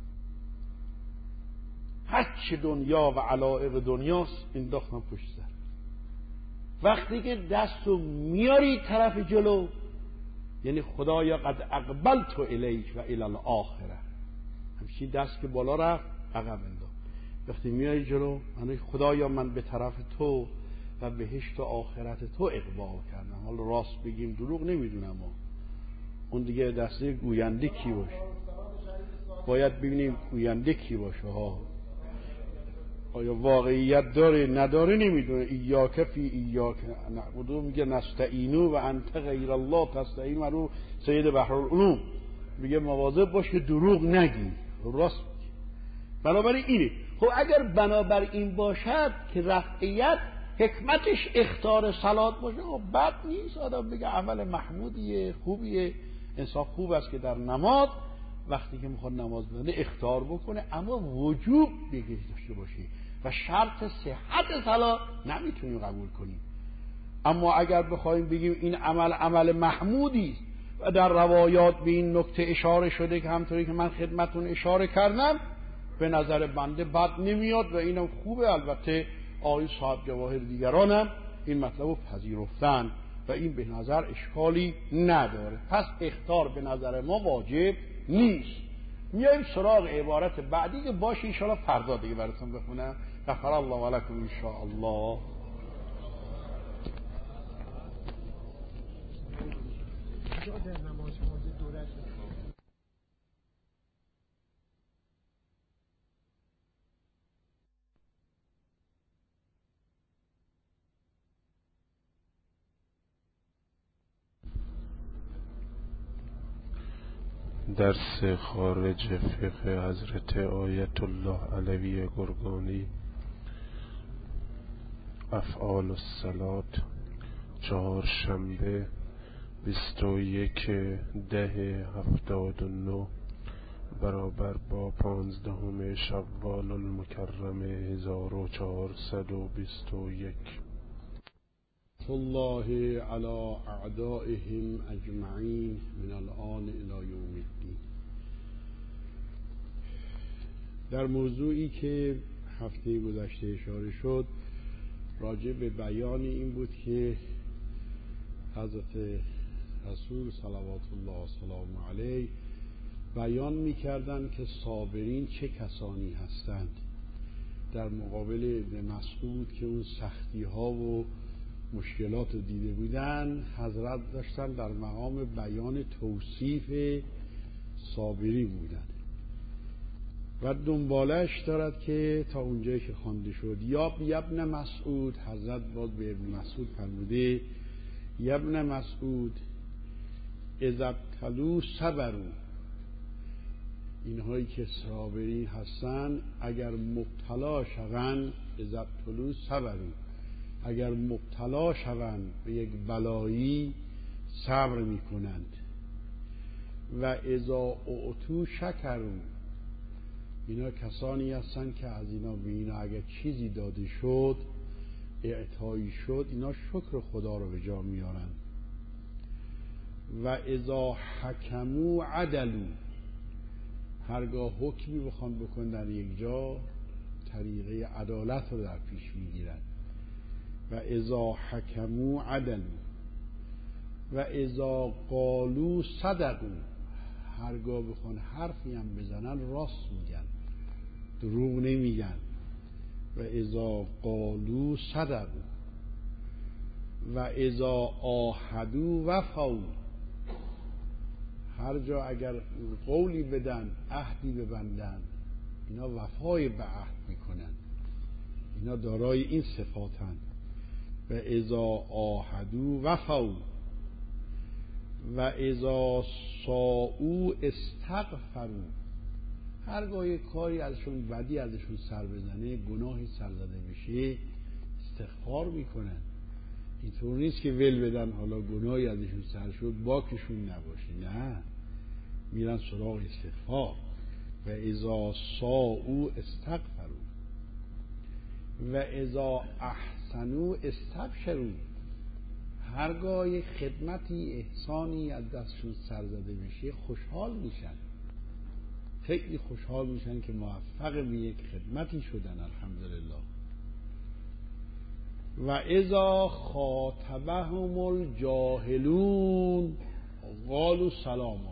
هرچه دنیا و علایق دنیاست انداختم پشت سر. وقتی که دستو میاری طرف جلو، یعنی خدایا قد اقبلت الیک و الی الاخره، همچین دست که بالا رفت عقب انداخت. وقتی میای جلو، یعنی خدایا من به طرف تو و بهشت و آخرت تو اقبال کردم. حالا راست بگیم دروغ نمیدونم، اون دیگه دسته گوینده کی باشه، باید ببینیم گوینده کی باشه ها، آیا واقعیت داره نداره نمیدونه. ایاک فی ایاک نعبدو میگه نستعینو و انت غیر الله تستعین، مرو سید بحرالعلوم میگه مواظب باش که دروغ نگی، راست میگه. بنابراین اینه. خب اگر بنابر این باشد که رفعیت حکمتش اخطار صلات باشه، خب بد نیست آدم بگه عمل محمودیه، خوبیه، انسان خوب است که در نماز وقتی که میخواد نماز بخونه اخطار بکنه، اما وجوب بگه داشته باشه و شرط صحت صلات نمیتونیم قبول کنیم. اما اگر بخوایم بگیم این عمل عمل محمودی است و در روایات به این نکته اشاره شده که همطوری که من خدمتون اشاره کردم، به نظر بنده بد نمیاد و اینم خوبه. البته آقای صاحب جواهر دیگرانم این مطلب رو پذیرفتن و این به نظر اشکالی نداره. پس اخطار به نظر ما واجب نیست. میایم سراغ عبارت بعدی که باشه ان شاء الله فردا دیگه براتون بخونم. غفر الله لکم ان شاء الله. درس خارج فقه حضرت آیت الله علوی گرگانی، افعال الصلات، چهارشنبه بیست و یک ده هفتاد و نه برابر با پانزدهم شوال المکرم هزار و چهارصد و بیست و یک. الله علی اعدائهم اجمعین من الان الی یوم الدین. در موضوعی که هفته گذشته اشاره شد راجع به بیان این بود که حضرت رسول صلوات الله و سلام علیه بیان می‌کردند که صابرین چه کسانی هستند، در مقابل ابن مسعود که اون سختی ها و مشکلات رو دیده بودن، حضرت داشتن در مقام بیان توصیف صابری بودن و دنبالش دارد که تا اونجایی که خوانده شد یا ابن مسعود، حضرت باز به ابن مسعود فرموده ابن مسعود اذا ابتلوا صبروا، اینهایی که صابری هستن اگر مبتلا شوند، اذا ابتلوا صبروا، اگر مبتلا شوند به یک بلایی صبر می کنند. و اذا اعطوا شکروا، اینا کسانی هستند که از اینا به اینا اگر چیزی داده شد، اعطایی شد، اینا شکر خدا رو به جا میارن. و اذا حکموا عدلوا، هرگاه حکمی بخوان بکنن در یک جا طریقه عدالت رو در پیش میگیرن. و اذا حکموا عدلوا و اذا قالوا صدقوا، هرگاه بخوان حرفی هم بزنن راست میگن، دروغ نمیگن. و اذا قالوا صدقوا و اذا عاهدوا وفوا، هر جا اگر قولی بدن، عهدی ببندن، اینا وفای به عهد میکنن، اینا دارای این صفاتن. و اذا عاهدوا وفوا و اذا ساءوا استغفروا، هرگاه کاری ازشون بدی ازشون سر بزنه، گناهی سر زده بشه، استغفار میکنن. اینطور نیست که ول بدن حالا گناهی ازشون سر شد باکشون نباشه، نه، میرن سراغ استغفار. و اذا ساءوا استغفروا و اذا احسنوا استبشروا، هرگاه خدمتی احسانی از دستشون سر زده بشه خوشحال میشن، خیلی خوشحال میشن که موفق به یک خدمتی شدن، الحمدلله. و اذا خاطبهم الجاهلون قالوا سلاما،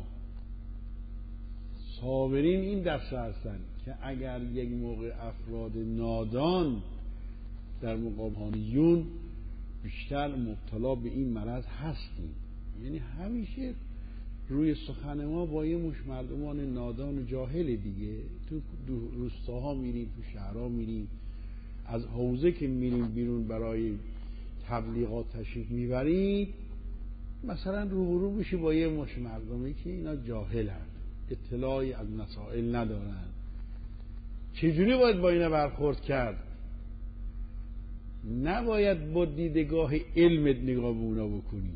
صابرین این دسته هستن که اگر یک موقع افراد نادان در مقابلانیون بیشتر مبتلا به این مرض هستیم، یعنی همیشه روی سخن ما با یه مش مردمان نادان و جاهل دیگه. تو روستاها میریم، تو شهرها میریم، از حوزه که میریم بیرون برای تبلیغات تشریف میبرید، مثلا روبرو بشی با یه مش مردمی که اینا جاهل هست، اطلاعی از مسائل ندارن، چجوری باید با اینا برخورد کرد؟ نباید با دیدگاه علمت نگاه به اونا بکنی،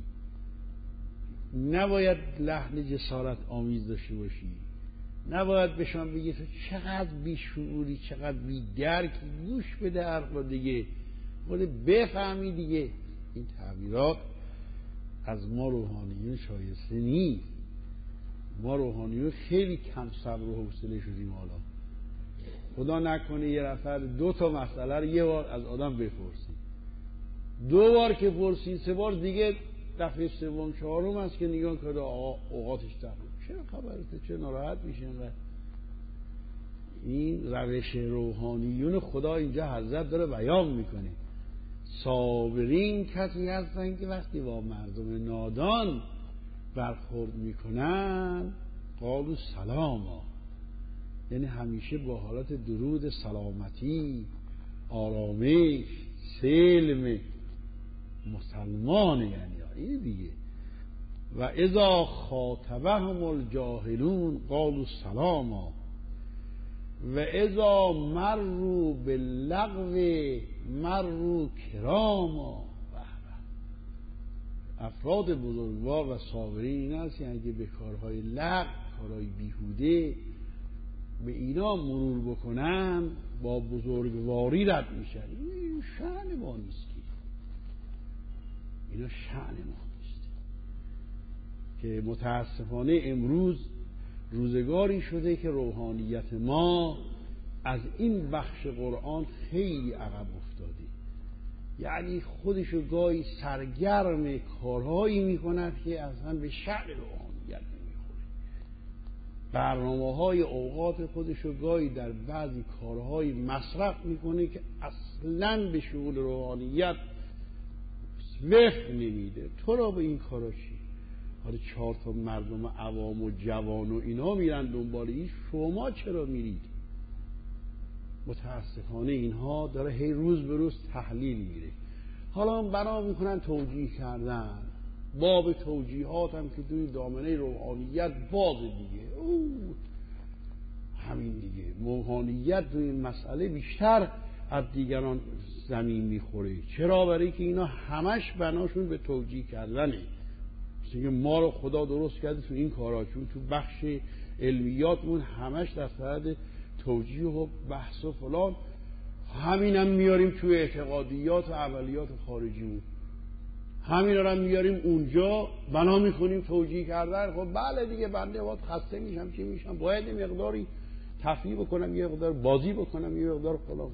نباید لحن جسارت آمیز داشته باشی، نباید بهشون بگی تو چقدر بیشعوری، چقدر بی‌درکی، گوش بده حرفا دیگه، خود بفهمی دیگه. این تعبیرات از ما روحانیون شایسته نیست. ما روحانیون خیلی کم صبر و حوصله شدیم. حالا خدا نکنه یه نفر دو تا مسئله رو یه بار از آدم بپرسی، دو بار که پرسی، سه بار دیگه دفعه سوم چهارم است که نگاه کنه آقا اوقاتش تموم، چرا خبرته، چه ناراحت میشه اینقدر؟ این روش روحانیون خدا اینجا حضرت داره بیان میکنه. صابرین کسی هستن که وقتی با مردم نادان برخورد میکنن قالوا سلاما، یعنی همیشه با حالت درود، سلامتی، آرامش، سلم مسلمان، یعنی این دیگه. و اذا خاطبهم الجاهلون قالوا سلاما و اذا مروا باللغو مروا کراما. افراد بزرگوار و صابرین این هست، یعنی به کارهای لغو، کارهای بیهوده به اینا مرور بکنن با بزرگواری رد میشن. این شأن ما نیست، اینا شأن ما نیست. که متاسفانه امروز روزگاری شده که روحانیت ما از این بخش قرآن خیلی عقب افتاده، یعنی خودشو گاهی سرگرم کارهایی میکند که اصلا به شأن روحانیت نمیخوره. برنامه های اوقات خودشو گاهی در بعضی کارهای مصرف میکنه که اصلا به شغل روحانیت وقت نمیده. تو را به این کارا چی؟ حالا چهار تا مردم عوام و جوان و اینا میرن دنبال این، شما چرا میرید؟ متاسفانه اینها داره هی روز به روز تحلیل میره. حالا بنا میکنن توجیه کردن، باب توجیهات هم که توی دامنه روحانیت باز دیگه، او همین دیگه. روحانیت توی این مسئله بیشتر از دیگران زمین میخوره. چرا؟ برای که اینا همش بناشون به توجیه کردنه. مثل ما رو خدا درست کرده تو این کارا، چون تو بخش علمیاتمون همش در صدد توجیه و بحث و فلان، همینم میاریم توی اعتقادیات و عملیات خارجیمون، همین رو هم میاریم اونجا بنا میکنیم توجیه کردن. خب بله دیگه، بنده باید خسته میشم، چی میشم، باید یه مقداری تفریح بکنم، یه مقدار بازی بکنم، یه مقدار فلان.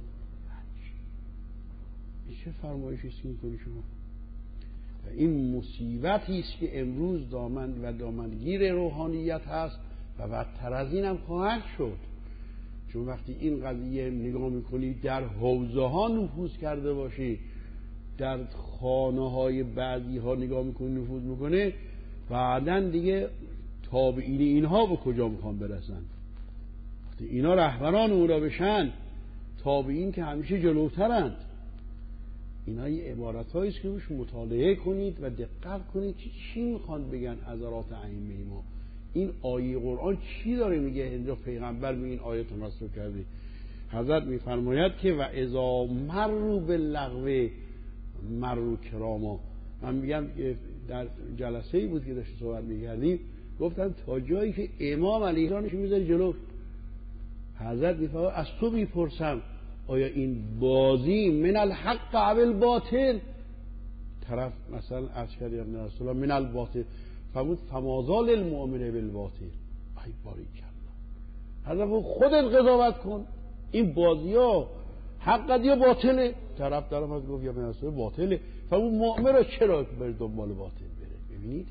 این چه فرمایشی است میکنی شما؟ این مصیبتی است که امروز دامن و دامنگیر روحانیت هست و بدتر از این هم خواهد شد. چون وقتی این قضیه نگاه میکنی در حوزه ها نفوذ کرده باشه، در خانه های بعضی ها نگاه میکنی نفوذ میکنه، بعدن دیگه تابعین اینها به کجا میخوان برسن؟ وقتی اینا رهبران اون را بشن، تابعین که همیشه جلوترند. اینا یه عبارت‌هایی است که روش مطالعه کنید و دقت کنید که چی میخوان بگن حضرات ائمه ما. این آیه قرآن چی داره میگه؟ اینجا پیغمبر به این آیه تمسک کرده. حضرت میفرماید که و اذا مروا باللغو مروا کراما. من میگم در جلسه‌ای بود که داشت صحبت می‌کردیم، گفتم تا جایی که امام علیه السلامش میذاری جلو، حضرت میفرماید از تو میپرسم آیا این بازی من الحق او الباطل؟ طرف مثلا اشکری ابن رسول الله من الباطل فرمود فمازال المؤمن بالباطل. ای باریکلا، حضرت خودت قضاوت کن این بازی ها حق یا باطله. طرف در اومد گفت یا ابن رسول الله باطله. فرمود مؤمن را چرا بر دنبال باطل بره؟ ببینید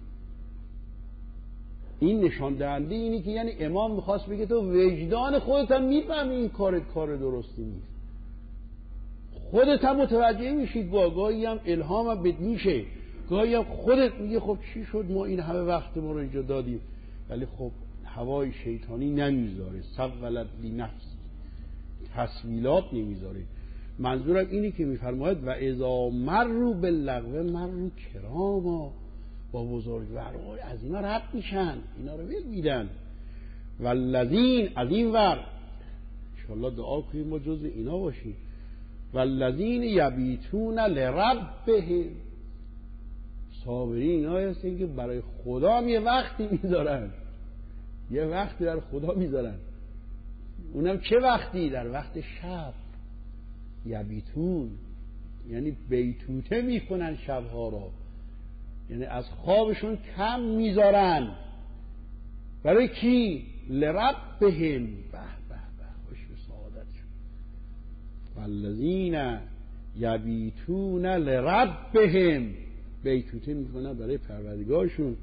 این نشان دهنده اینی که یعنی امام میخواست بگه تو وجدان خودت هم میفهمی این کار کار درستی نیست، خودت هم متوجه میشید، با گاهی هم الهام هم بد میشه، گاهی هم خودت میگه خب چی شد ما این همه وقت ما رو اینجا دادیم، ولی خب هوای شیطانی نمیذاره، سولت لی نفسی، تسویلات نمیذاره. منظورم اینی که میفرماید و اذا مروا باللغو مروا کراما، با بزرگواران از اینا رد میشن، اینا رو ول میدن. والذین، از این ور انشاءالله دعا کنیم ما جز اینا باشیم، والذین یبیتون لربهم، صابرین اینا هستن که برای خدا یه وقتی میذارن، یه وقتی در خدا میذارن، اونم چه وقتی؟ در وقت شب. یبیتون یعنی بیتوته میکنن شبها را، یعنی از خوابشون کم میذارن. برای کی؟ لربهم. به به به، خوش به سعادت شد. والذین یبیتون لربهم، بیتوته میکنن برای پروردگارشون.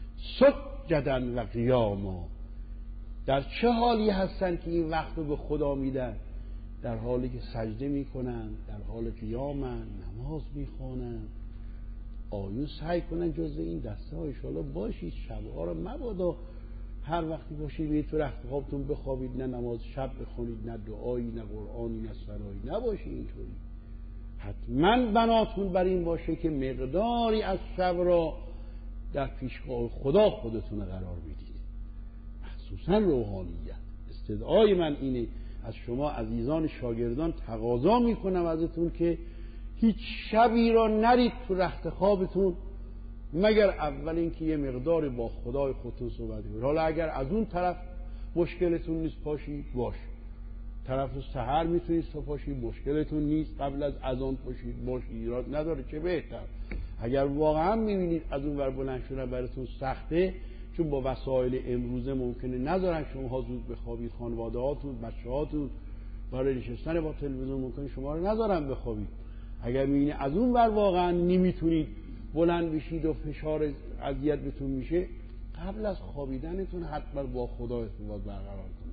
سجدا و قیاما، در چه حالی هستن که این وقت رو به خدا میدن؟ در حالی که سجده میکنن، در حال قیامن، نماز میخونن. آیو سعی کنن جز این دسته ها انشاءالله باشید. شبها رو مبادا هر وقتی باشید برید تو رخت خوابتون بخوابید، نه نماز شب بخونید، نه دعایی، نه قرآنی، نه ثنایی، نباشید اینطوری. حتما بناتون بر این باشه که مقداری از شب را در پیشگاه خدا خودتون قرار بدید، مخصوصا روحانیت. استدعای من اینه، از شما عزیزان شاگردان تقاضا میکنم ازتون که هیچ شبی را نرید تو رخت خوابتون مگر اول اینکه یه مقدار با خدای خودتون صحبت کنید. حالا اگر از اون طرف مشکلتون نیست پاشید، باش. طرف سحر میتونید تا پاشید، مشکلتون نیست. قبل از اذان پاشید، باش، ایراد نداره، چه بهتر. اگر واقعا میبینید از اون ور بلند شدن براتون سخته، چون با وسایل امروزه ممکنه نذارن شما زود بخوابید، خانواده هاتون، بچه هاتون برای نشستن با تلویزیون ممکنه شما رو نذارن بخوابید. اگر میبینید از اون ور واقعا نمیتونید بلند بشید و فشار اذیت بهتون میشه، قبل از خوابیدنتون حتما با خدا ارتباط برقرار کنید.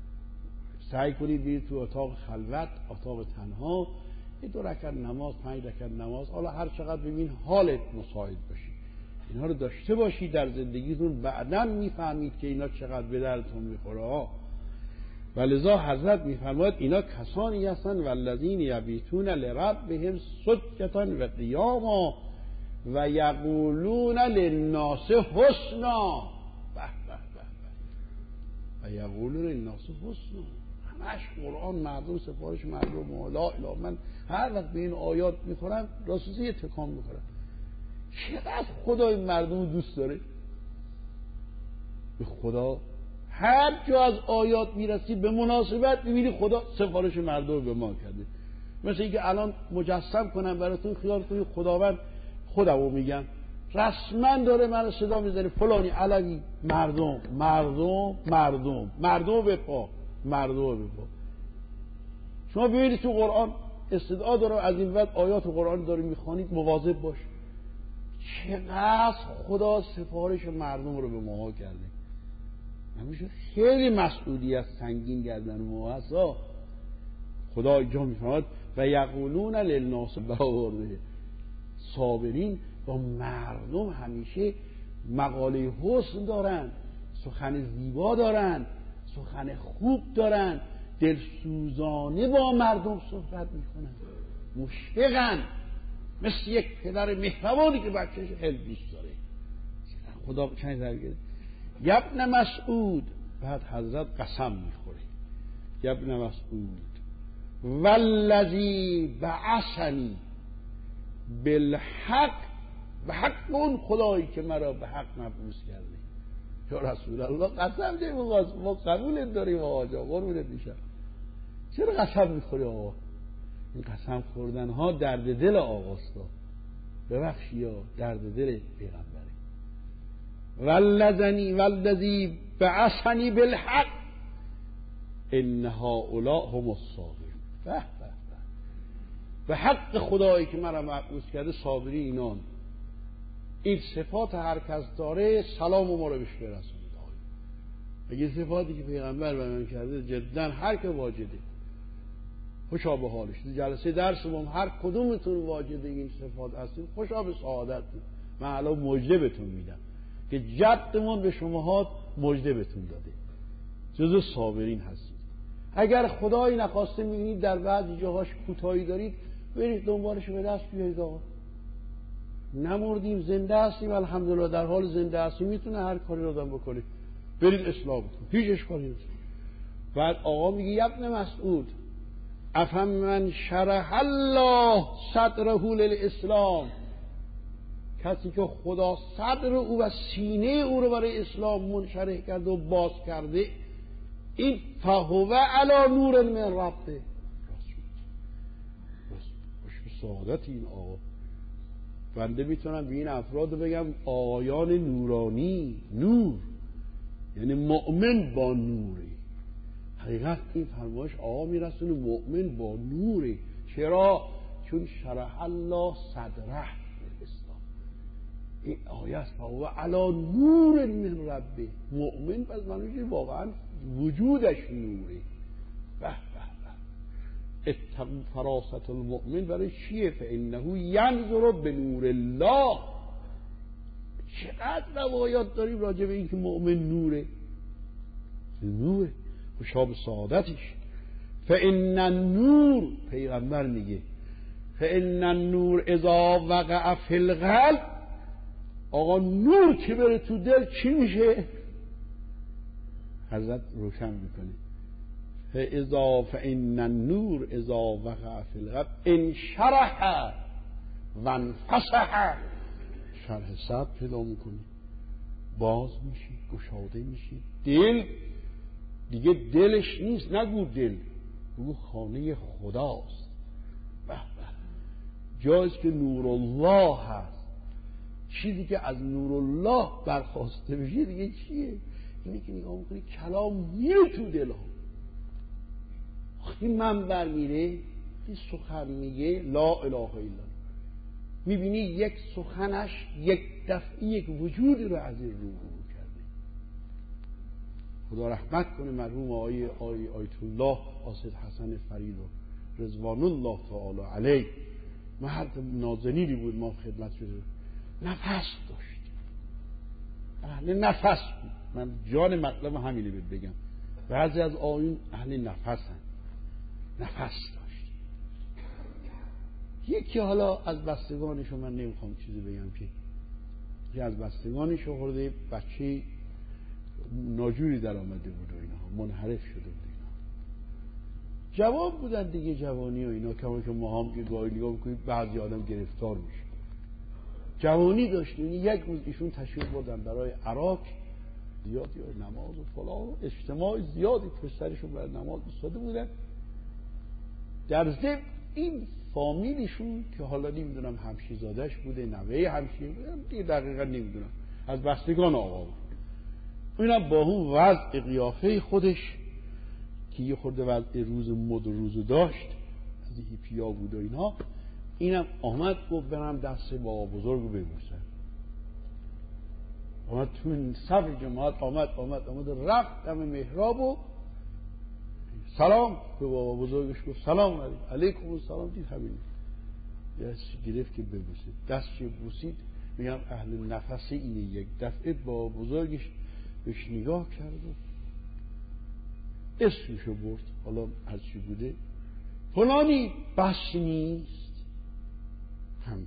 سعی کنید برید تو اتاق خلوت، اتاق تنها، یه دو رکعت نماز، پنج رکعت نماز، حالا هر چقدر ببین حالت مساعد باشید، اینا رو داشته باشید در زندگیتون. بعداً میفهمید که اینا چقدر به دردتون میخوره ها. ولذا حضرت میفرماید اینا کسانی هستند والذین یبیتون لربهم سجدا و قیاما و یقولون للناس حسنا. به به به به، و یقولون للناس حسنا. همش قرآن مردم، سفارش مردم، لا اله. من هر وقت به این آیات میخورم راستی یه تکان میخورم. چقدر خدای مردم دوست داره. به خدا هر جا از آیات میرسی به مناسبت میبینی خدا سفارش مردم به ما کرده. مثل اینکه الان مجسم کنم براتون، خیال کنید خداوند، خودمو میگم، رسما داره من صدا میزنه فلانی علوی، مردم مردم مردم مردم به پا، مردم به پا. شما ببینید تو قرآن استدعا داره، از این وقت آیات قرآن داره میخوانید مواظب باش. چقدر خدا سفارش مردم رو به ما کرده. همیشه خیلی مسئولیت سنگین گردن ما هست. خدا اینجا میفرماید و یقولون للناس برآورده. صابرین با مردم همیشه مقاله حسن دارن، سخن زیبا دارن، سخن خوب دارن، دلسوزانه با مردم صحبت میکنن، مشفقن. مثل یک پدر مهربانی که بچه‌ش خیلی دوست داره. خدا چند درگیره ابن مسعود. بعد حضرت قسم میخوره ابن مسعود والذی بعثنی بالحق، به حق اون خدایی که مرا به حق مبعوث کرده. یا رسول الله قسم نمیخواست، ما قبولت داریم آقا، قربونت میشم. چرا قسم میخوری آقا؟ این قسم خوردن ها درد دل آقاستا، ببخشی یا درد دل پیغمبره. والذی والذی بعثنی بالحق ان هؤلاء هم الصابرون. به به به حق خدایی که مرا مبعوث کرده صابری اینان. این صفات هر کس داره سلام و ما رو بهش برسونید. اگه صفاتی که پیغمبر بیان کرده جدا هر که واجده خوشا به حالش. جلسه درس ما هر کدومتون واجد این صفات هستید خوشا به سعادتتون. من الان مژده بهتون میدم که جدمون به شماها مژده بهتون داده، جزو صابرین هستید. اگر خدایی نخواسته میبینید در بعضی جاهاش کوتاهی دارید، برید دنبالش به دست بیارید. آقا نمردیم، زنده هستیم الحمدلله، در حال زنده هستیم، میتونه هر کاری رو آدم بکنه. برید اصلاح بکن، هیچ اشکالی نیست. بعد آقا میگه ابن مسعود افمن شرح الله صدره للاسلام، کسی که خدا صدر او و سینه او رو برای اسلام منشرح کرده و باز کرده، این فهو علی نور من ربه. خوش به سعادت این آقا. بنده میتونم به این افراد بگم آقایان نورانی. نور یعنی مؤمن با نوره. حقیقت این فرمایش آقا میرسونه مؤمن با نوره. چرا؟ چون شرح الله صدره اسلام. این آیه است فهو علی نور من ربه. مؤمن پس منوشه واقعا وجودش نوره. به به به اتقوا فراست المؤمن برای چیه؟ فانه ینظر بنور الله. چقدر روایات داریم راجع به این که مؤمن نوره. نوره خوشا به سعادتش. فان النور، پیغمبر میگه فان النور اذا وقع فی القلب، آقا نور که بره تو دل چی میشه؟ حضرت روشن میکنه فاذا فان النور اذا وقع فی القلب انشرح و انفسح. شرح صدر پیدا میکنی، باز میشی، گشاده میشی. دل دیگه دلش نیست، نگو دل، بگو خانه خداست. به به جایی که نور الله هست. چیزی که از نور الله برخواسته بشه دیگه چیه؟ اینه که نگاه میکنی کلام میره تو دل ها. این منبر میره، این سخن میگه لا اله الا الله، میبینی یک سخنش یک دفعه یک وجودی رو از این رو کرده. خدا رحمت کنه مرحوم آقای آی آیت الله آصد حسن فرید و رضوان الله تعالی علیه. مرد نازنینی بود، ما خدمت شده، نفس داشت، اهل نفس بود. من جان مطلب همینه بهت بگم، بعضی از آیون اهل نفسن، نفس داشت. یکی حالا از بستگانشو، من نمیخوام چیزی بگم که یکی از بستگانشو خورده بچه ناجوری در آمده بود و اینا، منحرف شده بود اینا. جوان بودن دیگه، جوانی و اینا، کما که ما هم که گاهی نگاه میکنید بعضی آدم گرفتار میشه. جوانی داشت. یعنی یک روز ایشون تشریف بردن برای عراق، زیادی و نماز و فلان و اجتماع زیادی پشترشون برای نماز ایستاده بودن. در ضمن این فامیلشون که حالا نمیدونم همشیزادش بوده، نوه همشیزه بوده، دیگه دقیقا نمیدونم، از بستگان آقا بود. اینا با اون وضع قیافه خودش که یه خورده وضع روز مد و روزو داشت، از هیپیا بود و اینا، اینم آمد گفت برم دست بابا بزرگو ببوسم. آمد تو این صف جماعت آمد آمد آمد رفت دم محراب و سلام به بابا بزرگش گفت سلام علیکم. علیکم السلام. دید همین دست گرفت که ببوسید، دستش بوسید. میگم اهل نفس اینه. یک دفعه بابا بزرگش بهش نگاه کرد و اسمشو برد، حالا هرچی بوده، فلانی بس نیست. هم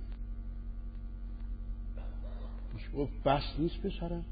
گفت بس نیست پسرم،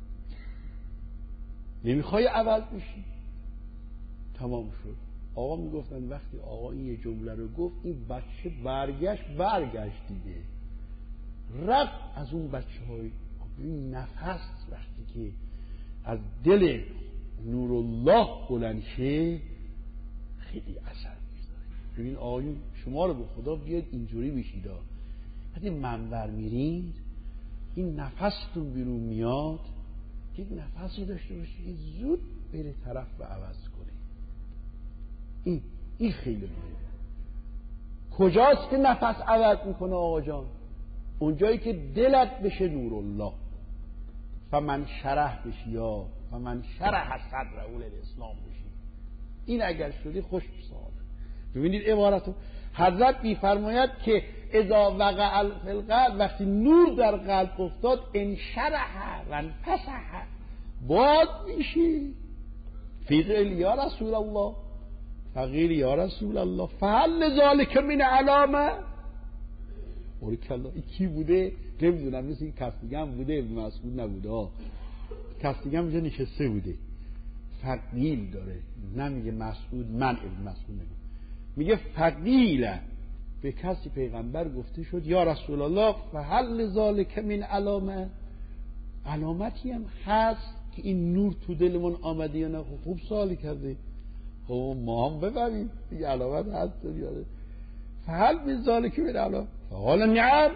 نمیخوای عوض بشی؟ تمام شد. آقا میگفتن وقتی آقا این یه جمله رو گفت این بچه برگشت برگشت دیگه رفت از اون بچه های این نفس وقتی که از دل نورالله بلند شه خیلی اثر میذاره. ببین آقایون شما رو به خدا بیاد اینجوری بشید، وقتی منبر میرید این نفستون بیرون میاد یک نفسی داشته باشید که زود بره طرف و عوض کنه. این این خیلی مهمه. کجاست که نفس عوض میکنه آقا جان؟ اونجایی که دلت بشه نورالله. فمن شرح بشی یا فمن شرح صدره الاسلام بشی، این اگر شدی خوش بساله. ببینید عبارتو حضرت میفرماید که اذا وقع فی القلب، وقتی نور در قلب افتاد انشرح و انفسح، باد میشی. فقیل یا رسول الله، فقیل یا رسول الله فهل ذالک من علامه. اورکلا این کی بوده نمیدونم، مثل این کفتگم بوده، ابن مسعود نبوده ها. کفتگم اینجا نشسته بوده، فقیل داره نمیگه مسعود، من ابن مسعود نمیگه، میگه فقیل. به کسی پیغمبر گفته شد یا رسول الله فهل ذالک من علامه، علامتی هم هست که این نور تو دلمون آمده یا نه؟ خوب سوالی کرده. خب ما هم ببینیم دیگه علامت هست داره. فهل من ذالک من علامه فقال نعم.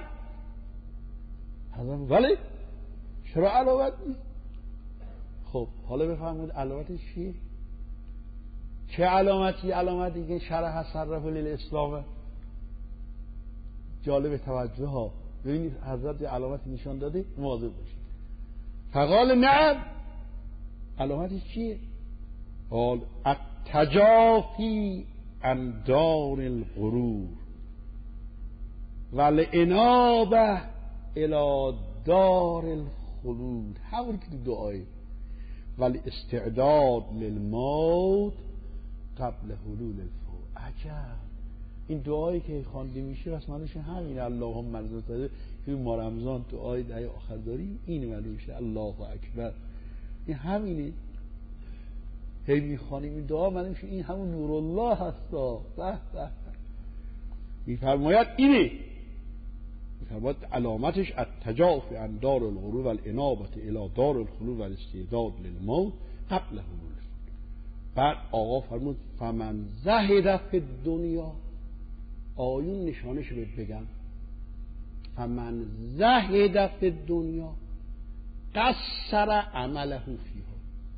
حضرت ولی چرا علامت نیست؟ خب حالا بفرمایید علامتش چیه؟ چه علامتی؟ علامتی که شرح صدره للاسلام. جالب توجه ها. ببینید حضرت علامتی نشان داده، مواظب باشید. فقال نعم. علامتش چیه؟ قال التجافی عن دار الغرور والانابه الی دار الخلود. همون که تو دعای ولی استعداد للموت قبل حلول الفوت. عجب، این دعایی که خوانده میشه بس معنیش همین. اللهم ارزقنا که ما رمضان دعای دعای آخر داریم این معنیش الله اکبر، این همینه. هی میخوانیم این دعا معنیش این همون نورالله هستا. به به میفرماید اینه، میفرماید علامتش التجافی عن دار الغرور والانابه الی دار الخلود والاستعداد للموت قبل حلول. بعد آقا فرمود فمن زهد فی الدنیا. آیون نشانش رو بگم. فمن زهد فی الدنیا قصر عمله فیها.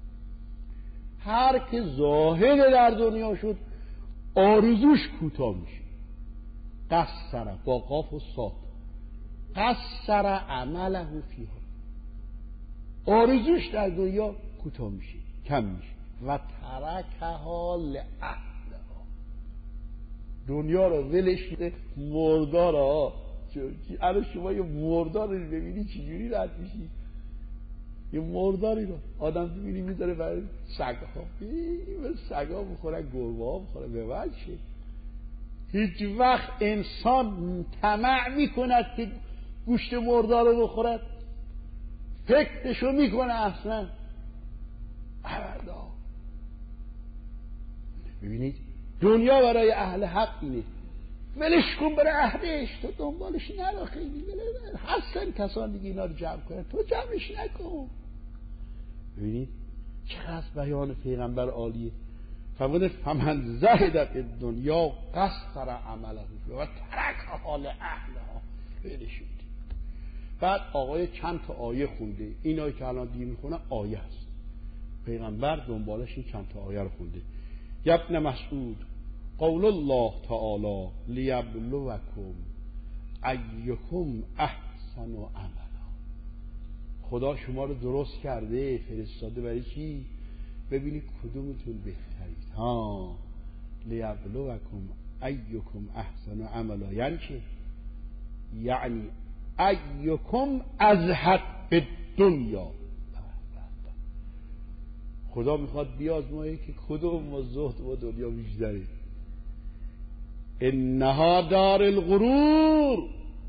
هر که زاهد در دنیا شد آرزوش کوتاه میشه. قصر با قاف و صاد، قصر عمله فیها، آرزوش در دنیا کوتاه میشه، کم میشه. و ترکها لأهلها، دنیا رو ولش میده. مردار ها، الان شما یه مردار رو ببینی چجوری رد میشی؟ یه مرداری رو آدم ببینی میذاره برای سگ ها، به سگ ها بخورن، گربه ها بخورن، به وجه. هیچ وقت انسان طمع میکند که گوشت مردار رو بخورد؟ فکرشو میکنه اصلا؟ ابدا. ببینید دنیا برای اهل حق اینه، ولش کن برای اهلش، تو دنبالش نرو. خیلی هستن کسان دیگه اینا رو جمع کنن، تو جمعش نکن. ببینید چقدر بیان پیغمبر عالیه. فرمود فمن زهد فی الدنیا قصر عمله و ترکها لأهلها، ولش کن. بعد آقای چند تا آیه خونده، اینایی که الان دیگه میخونه آیه است. پیغمبر دنبالش این چند تا آیه رو خونده. ابن مسعود قول الله تعالی لیبلوکم ایکم احسن عملا. خدا شما رو درست کرده، فرستاده برای چی؟ ببینید کدومتون بهترید. ها لیبلوکم ایکم احسن عملا یعنی چه؟ یعنی ایکم ازهد به دنیا. خدا میخواد بیازمایه که کدوم ما زهد و دنیا بیشتره. انها دار الغرور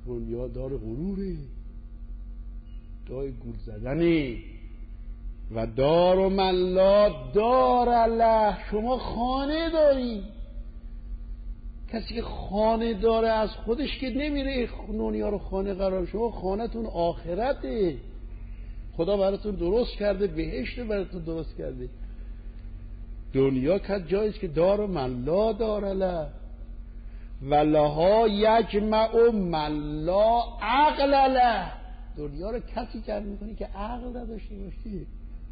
دنیا دار غروره، دای گول زدنه. و دار و من لا دار له، شما خانه داری. کسی که خانه داره از خودش که نمیره دنیا رو خانه قرار. شما خانه‌تون آخرته، خدا براتون درست کرده، بهشت براتون درست کرده. دنیا که جاییست که دار و من لا دار له. ولها یجمع من لا عقل له. دنیا رو کسی کار میکنی که عقل نداشته باشی.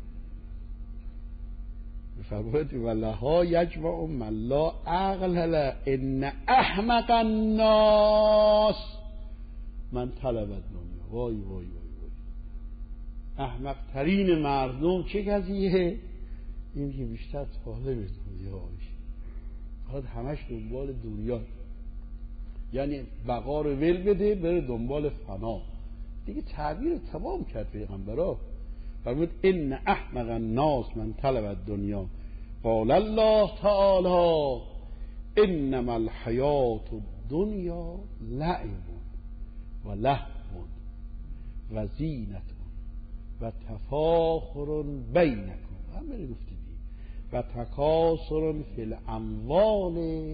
فرمود ولها یجمع من لا عقل له ان احمق الناس من طلب دنیا. وای وای وای وای، احمق ترین مردم چه کسیه؟ این که بیشتر طالب دنیا باشه، باید همش دنبال دنیا، یعنی بقا رو ول بده بره دنبال فنا. دیگه تعبیر رو تمام کرد پیغمبرا. فرمود ان احمق الناس من طلب الدنیا. قال الله تعالی انما الحیات الدنیا لعب و لهو و زینت و تفاخر بینکم، همه گفته دی، و تکاثر فی الاموال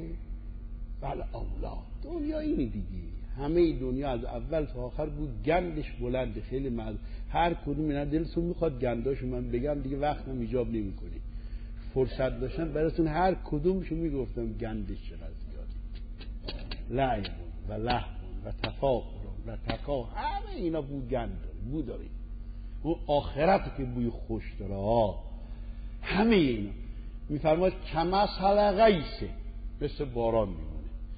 و الاولاد. دنیا اینی دیگه، همه دنیا از اول تا آخر بود گندش بلنده، خیلی مد... هر کدوم اینا دلتون میخواد گنداشو من بگم دیگه وقتم ایجاب نمیکنه. فرصت داشتم براتون هر کدومشو میگفتم گندش چقدر زیاده. لعب و لهو و تفاخر و تکا، همه اینا بود گند داره، بود داره. اون آخرت که بوی خوش داره، همه اینا میفرماید کمثل غیث، مثل باران میمونه.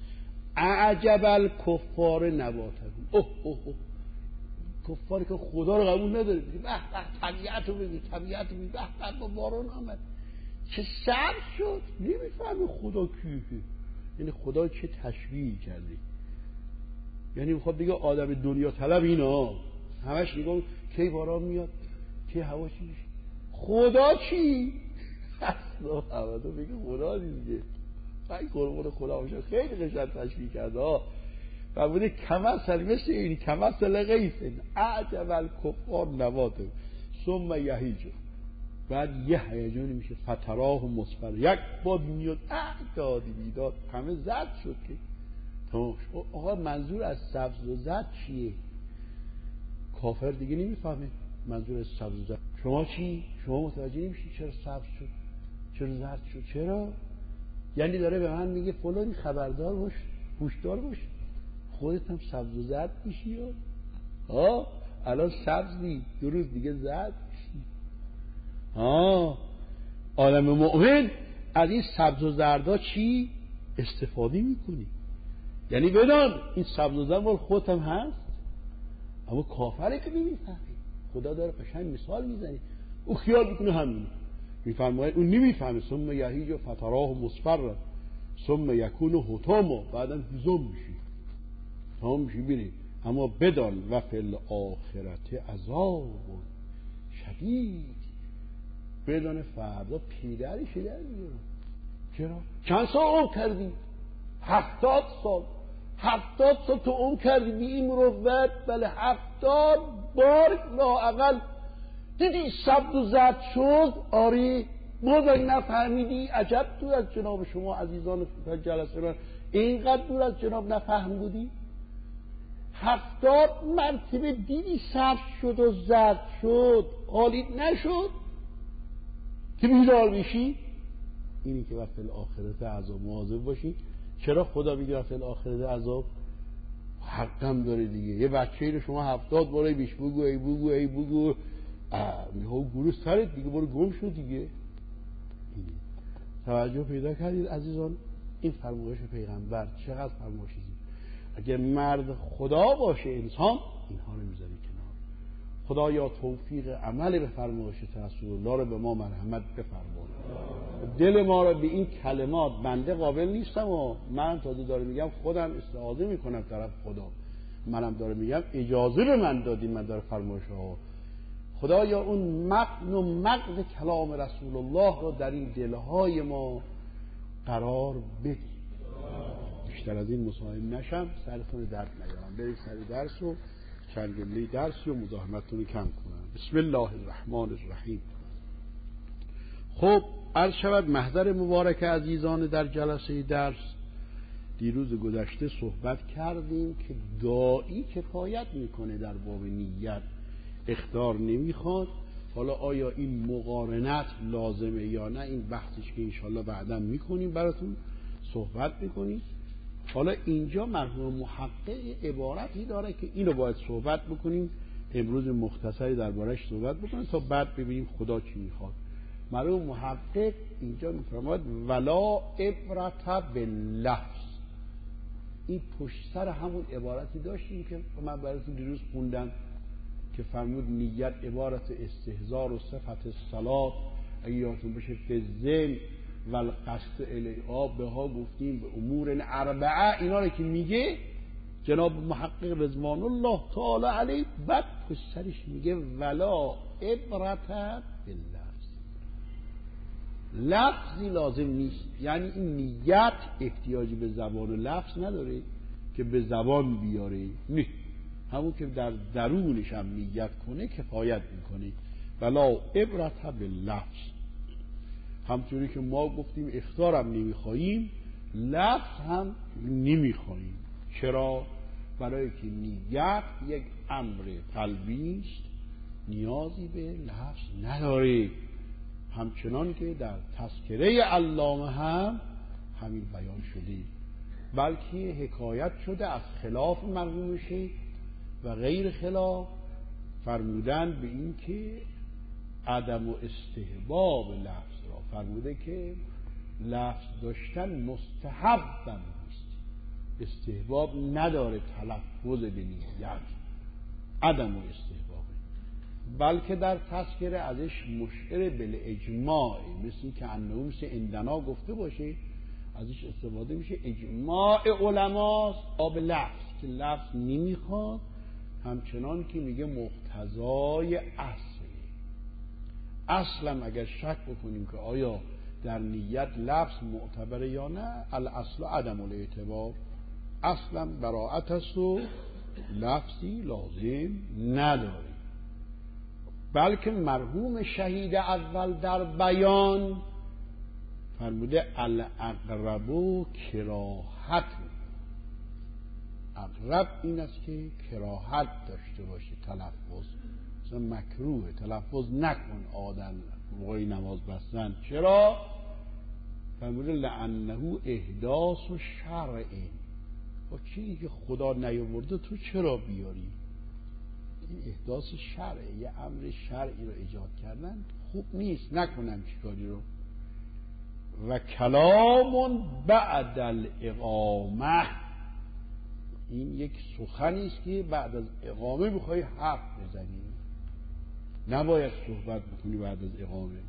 اعجب الکفار نباتهم. اوه اوه اوه، کفاری که خدا رو قبول نداره، به به طبیعت رو ببین، طبیعت رو ببین، به به با باران آمد چه سبز شد. نمیفهمه خدا کیه، یعنی خدا چه تشبیه کرده. یعنی میخواد بگه آدم دنیا طلب اینا همش نگاه کی باران میاد، کی هوا چی میشه، خدا چی؟ اصلا همه بگه خدا دیگه. این قربون خدا باشه، خیلی قشنگ تشبیه کرده ها. و بوده کمثل، مثل این کمثل غیث اعجب الکفار نباته ثم یهیج، بعد یه هیجانی میشه فتراه و مصفر، یک باد میاد اعدادی بیداد، همه زرد شد که تمام. آقا منظور از سبز و زرد چیه؟ کافر دیگه نمیفهمه منظور از سبز و زرد. شما چی؟ شما متوجه نمیشی چرا سبز شد، چرا زرد شد، چرا؟ یعنی داره به من میگه فلانی خبردار باش، هوشدار باش، خودت هم سبز و زرد میشی. ها الان سبزی، دو روز دیگه زرد میشی. ها آدم مؤمن از این سبز و زردا چی استفاده میکنی؟ یعنی بدان این سبز و زرد مال خودت هم هست. اما کافره که نمیفهمه. خدا داره قشنگ مثال میزنه، او خیال میکنه همین میفرماید، اون نمیفهمه. ثم یهیج و فتراه مصفر ثم یکون حطاما، بعدم زم میشی، تمام میشی بیری. اما بدان و فی الاخرت عذاب شدید، بدان فردا پیدری شده میگه. چرا؟ چند سال عمر کردی؟ هفتاد سال. هفتاد سال تو عمر کردی بی این مروت. بله هفتاد بار لااقل دیدی سبز و زرد شد. آری بازم نفهمیدی؟ عجب دور از جناب شما عزیزان جلسه من، اینقدر دور از جناب نفهم بودی؟ هفتاد مرتبه دیدی سبز شد و زرد شد، حالیت نشد که بیدار بشی؟ اینی که وقت الاخرت عذاب مواظب باشی. چرا خدا میگه وقت الاخرت عذاب؟ حقم داره دیگه. یه بچه‌ای رو شما هفتاد باره بیش بگو ای بگو ای بگو میهو گروه سرت دیگه، برو گم شد دیگه. اینه. توجه پیدا کردید عزیزان؟ این فرمایش پیغمبر چقدر فرمایشی زیبا. اگه مرد خدا باشه انسان اینها رو میذاره کنار. خدایا توفیق عمل به فرمایش رسول الله رو به ما مرحمت بفرما. دل ما رو به این کلمات، بنده قابل نیستم و منم تازه داره میگم خودم استعاذه میکنم طرف خدا، منم داره میگم اجازه به من دادی من داره فرمایش ها. خدایا اون متن و مغز کلام رسول الله رو در این دلهای ما قرار بدی. بیشتر از این مزاحم نشم، سرتون درد نیارم. برید سر درس و چند جمله درسی و مزاحمتتون رو کم کنم. بسم الله الرحمن الرحیم. خب عرض شود محضر مبارک عزیزان، در جلسه درس دیروز گذشته صحبت کردیم که داعی کفایت میکنه در باب نیت، اخطار نمیخواد. حالا آیا این مقارنت لازمه یا نه، این بحثش که انشالله بعدا میکنیم براتون صحبت میکنیم. حالا اینجا مرحوم محقق عبارتی داره که اینو باید صحبت بکنیم، امروز مختصری دربارش صحبت بکنیم تا بعد ببینیم خدا چی میخواد. مرحوم محقق اینجا میفرماید ولا عبرت باللفظ. این پشت سر همون عبارتی داشتیم که من براتون دیروز خوندم که فرمود نیت عبارت استحضار و صفت الصلاة، اگه یادتون بشه فی الذهن و القصد الیها بها، گفتیم به امور اربعه. اینا رو که میگه جناب محقق رضوان الله تعالی علیه، بعد پشت سرش میگه ولا عبرت باللفظ، لفظی لازم نیست. یعنی این نیت احتیاجی به زبان و لفظ نداره که به زبان بیاره، نه، همون که در درونش هم نیت کنه کفایت میکنه. ولا عبرت باللفظ. همچونی که ما گفتیم اخطار هم نمیخواییم، لفظ هم نمیخواییم. چرا؟ برای که نیت یک امر قلبی است، نیازی به لفظ نداره. همچنان که در تذکره علامه هم همین بیان شده، بلکه حکایت شده از خلاف مرحوم شیخ و غیر خلاف، فرمودن به این که عدم و استحباب لفظ را، فرموده که لفظ داشتن مستحبم است، استحباب نداره تلفظ به نیت، عدم و استحباب، بلکه در تذکره ازش مشعر بالاجماع، مثل که انهومس اندنا گفته باشه ازش استفاده میشه. اجماع علماست آب لفظ که لفظ نمیخواد، همچنان که میگه مقتضای اصل. اصلا اگر شک بکنیم که آیا در نیت لفظ معتبره یا نه، الاصل عدم الاعتبار، اصلا براعت است و لفظی لازم نداره. بلکه مرحوم شهید اول در بیان فرموده الاقرب و کراهت. اقرب این است که کراهت داشته باشه تلفظ، مثلا مکروه تلفظ نکن آدم موقع نماز بستن. چرا؟ فرموده لانه احداث و شرع. با چیزی که خدا نیاورده تو چرا بیاری؟ این احداث شرعه، یه امر شرعی رو ایجاد کردن خوب نیست، نکنم چیکاری رو. و کلام بعد الاقامه، این یک سخنی است که بعد از اقامه میخوای حرف بزنی، نباید صحبت بکنی بعد از اقامه.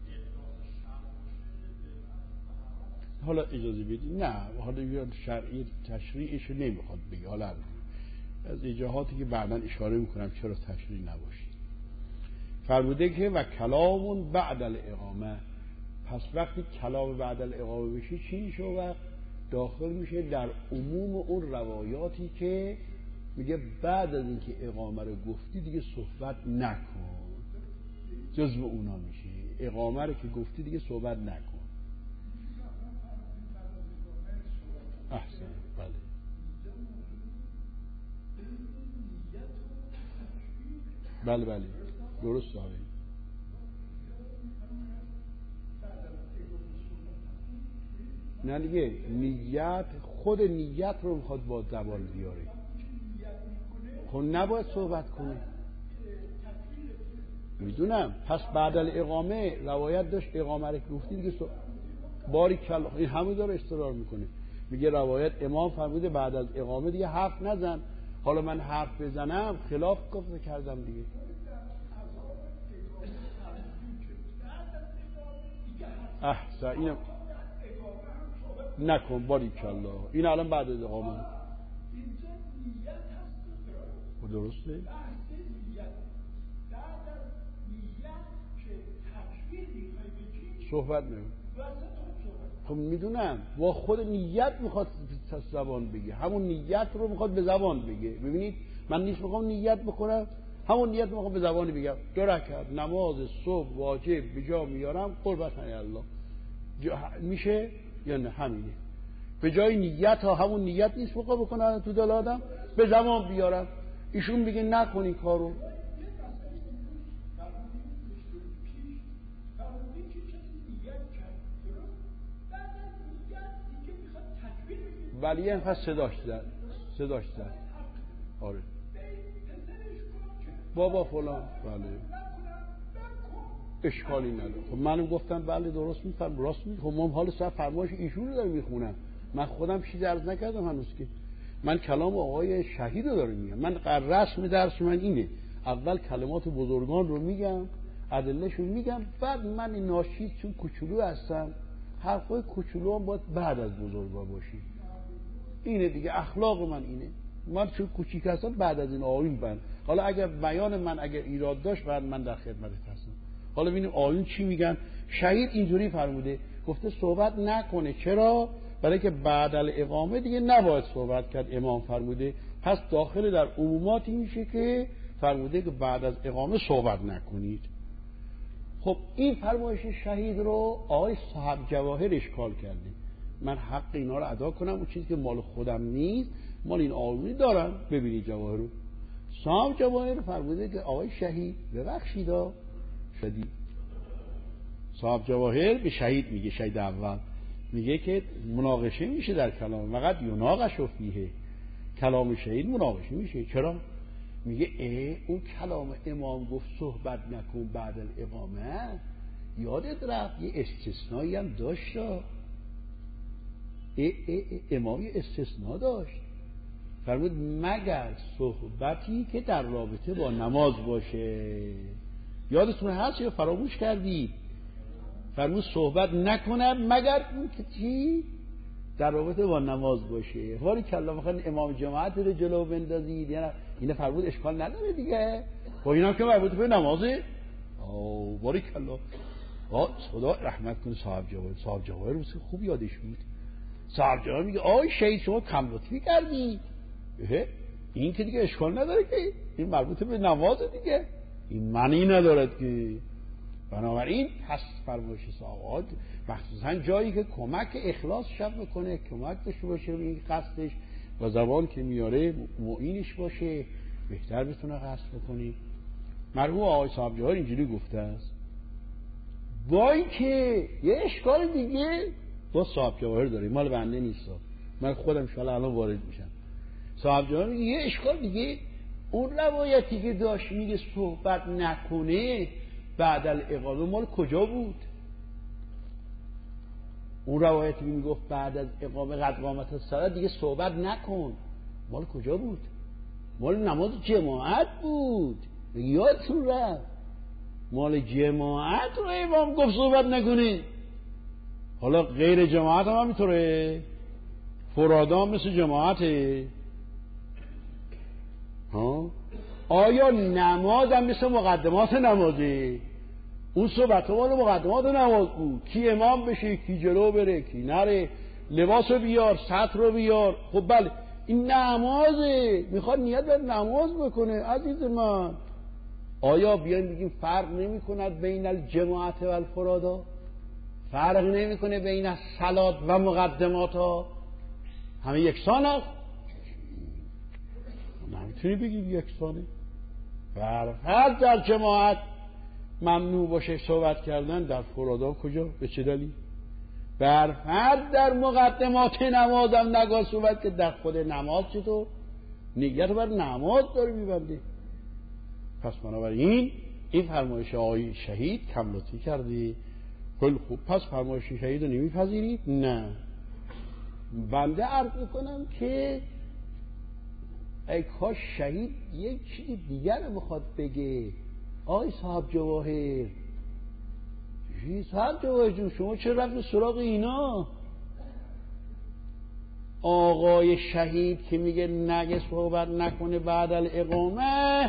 حالا اجازه بدی نه، حالا یه شرعی تشریعش نمیخواد بگی، حالا از ایجاهاتی که بعداً اشاره میکنم چرا تشریع نباشی. فرموده که و کلام بعد الاقامه، پس وقتی کلام بعد الاقامه بشه چی میشه؟ و داخل میشه در عموم اون روایاتی که میگه بعد از اینکه اقامه رو گفتی دیگه صحبت نکن، جزو اونا میشه. اقامه رو که گفتی دیگه صحبت نکن. احسن، بله. بله بله درست داره. نه دیگه نیت، خود نیت رو میخواد با زبان بیاره، خب نباید صحبت کنه. میدونم. پس بعد الاقامه روایت داشت اقامه رو گفتی دیگه صحبت. باری کلا این همه داره استرار میکنه، میگه روایت امام فرموده بعد از اقامه دیگه حرف نزن. حالا من حرف بزنم خلاف گفته کردم دیگه. احسن، اینم نکن باری کلا. این الان بعد از اقامه درسته؟ صحبت نمیم. خب میدونم با خود نیت میخواد زبان بگه، همون نیت رو میخواد به زبان بگه. ببینید من نیست میخوام نیت بکنم، همون نیت میخوام به زبان بگم. دو رکعت نماز صبح واجب به جا میارم قربت الله میشه یا نه؟ همینه. به جای نیت ها همون نیت نیست میخوام بکنم تو دل آدم به زبان بیارم. ایشون میگه نکنین کارو. ولی این پس صداش زد صداش زد آره بابا فلان بله اشکالی نداره. خب منم گفتم بله درست میفهم راست میگه. خب من حال صاحب فرمایش ایشون رو دارم میخونم، من خودم چیزی عرض نکردم هنوز که. من کلام آقای شهید رو دارم میگم. من رسم درس من اینه، اول کلمات بزرگان رو میگم ادلهشون میگم، بعد من این ناشید چون کوچولو هستم حرفای کوچولو هم باید بعد از بزرگا باشی. اینه دیگه اخلاق من اینه. من چون کوچیک هستم بعد از این آیون بند. حالا اگر بیان من اگر ایراد داشت بعد من در خدمت هستم. حالا ببینیم آیون چی میگن. شهید اینجوری فرموده، گفته صحبت نکنه. چرا؟ برای که بعد الاقامه دیگه نباید صحبت کرد. امام فرموده پس داخل در عموماتی میشه که فرموده که بعد از اقامه صحبت نکنید. خب این فرمایش شهید رو آقای صاحب جواهر اشکال کرده. من حق اینا رو ادا کنم، اون چیزی که مال خودم نیست مال این آقایی دارم. ببینید جواهر رو صاحب جواهر فرموده که آقای شهید ببخشید شدید. صاحب جواهر به شهید میگه، شهید اول میگه که مناقشه میشه در کلام، فقط یناقش و فیه، کلام شهید مناقشه میشه. چرا؟ میگه ای اون کلام امام گفت صحبت نکن بعد الاقامه، یادت رفت یه استثنایی هم داشت. ای ای ای امام یه استثناء داشت، فرمود مگر صحبتی که در رابطه با نماز باشه. یادتون هست یا فراموش کردید؟ فرمود صحبت نکنم مگر اون که چی در رابطه با نماز باشه. ولی کلا میخوان امام جماعت رو جلو بندازید، یعنی اینا فرمود اشکال نداره دیگه، با اینا که مربوط به نمازه. آو ولی کلا خدا رحمت کنه صاحب جواهر. صاحب جواهر رو خوب یادش بود. صاحب جواهر میگه آی شهید شما کم لطفی کردی، این که دیگه اشکال نداره که این مربوط به نمازه دیگه، این معنی ندارد که. بنابراین پس فرمایش صاحب مخصوصا جایی که کمک اخلاص شب بکنه، کمک داشته باشه به این قصدش و زبان که میاره معینش باشه، بهتر بتونه قصد بکنی. مرحوم آقای صاحب جواهر اینجوری گفته است. با این که یه اشکال دیگه با صاحب جواهر داره، مال بنده نیست، من خودم شاید الان وارد میشم. صاحب جواهر میگه یه اشکال دیگه، اون روایتی که داشت میگه صحبت نکنه بعد الاقامه مال کجا بود؟ اون روایتی که میگفت بعد از اقامه قد قامت الصلاة دیگه صحبت نکن مال کجا بود؟ مال نماز جماعت بود. یادتون رفت مال جماعت رو امام گفت صحبت نکنه. حالا غیر جماعت هم همینطوره، فرادا مثل جماعته. ها آیا نماز هم مثل مقدمات نمازه؟ اون صحبت مال مقدمات نماز بود، کی امام بشه کی جلو بره کی نره، لباس رو بیار سطر رو بیار. خب بله این نمازه، میخواد نیت بر نماز بکنه. عزیز من آیا بیان بگیم فرق نمی کند بین الجماعت و الفرادا؟ فرق نمی کنه بین صلات و مقدمات ها؟ همه یکسان هست؟ نمیتونی بگیم یکسانه. فرق در جماعت ممنوع باشه صحبت کردن، در فرادا کجا؟ به چه دلیل؟ بر فرد در مقدمات نماز هم نگاه صحبت که در خود نماز چطور؟ نیت بر نماز داره میبنده. پس بنابراین این فرمایش آقای شهید کم لطفی کردی. خیلی خوب، پس فرمایش شهید رو نمیپذیرید؟ نه. بنده عرض میکنم که ای کاش شهید یک چیز دیگر رو میخواد بگه. آقای صاحب جواهر، صاحب جواهر جون شما چه رفت سراغ اینا؟ آقای شهید که میگه نگه صحبت نکنه بعد الاقامه،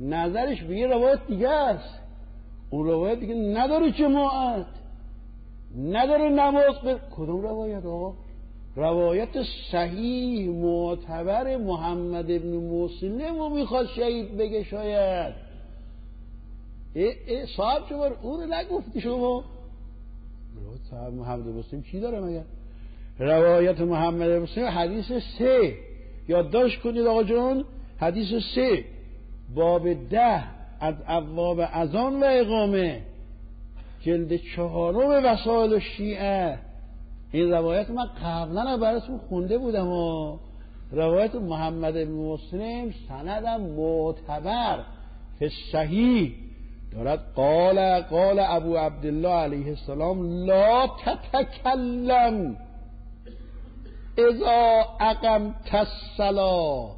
نظرش به یه روایت دیگه است. اون روایت دیگه نداره جماعت، نداره نماز بر... کدوم روایت ها؟ روایت صحیح معتبر محمد ابن مسلم و میخواد شهید بگه شاید. ای ای صاحب شما اون رو نگفتی شما؟ صاحب محمد ابن مسلم چی داره مگر؟ روایت محمد ابن مسلم حدیث سه، یادداشت کنید آقا جون، حدیث سه باب ده از ابواب اذان و اقامه، جلد چهارم وسائل الشیعه. این روایت من قبلا براتون خونده بودم و روایت محمد بن مسلم سندم معتبر فی صحیح دارد. قال قال ابو عبدالله علیه السلام لا تتکلم اذا اقمت الصلاة،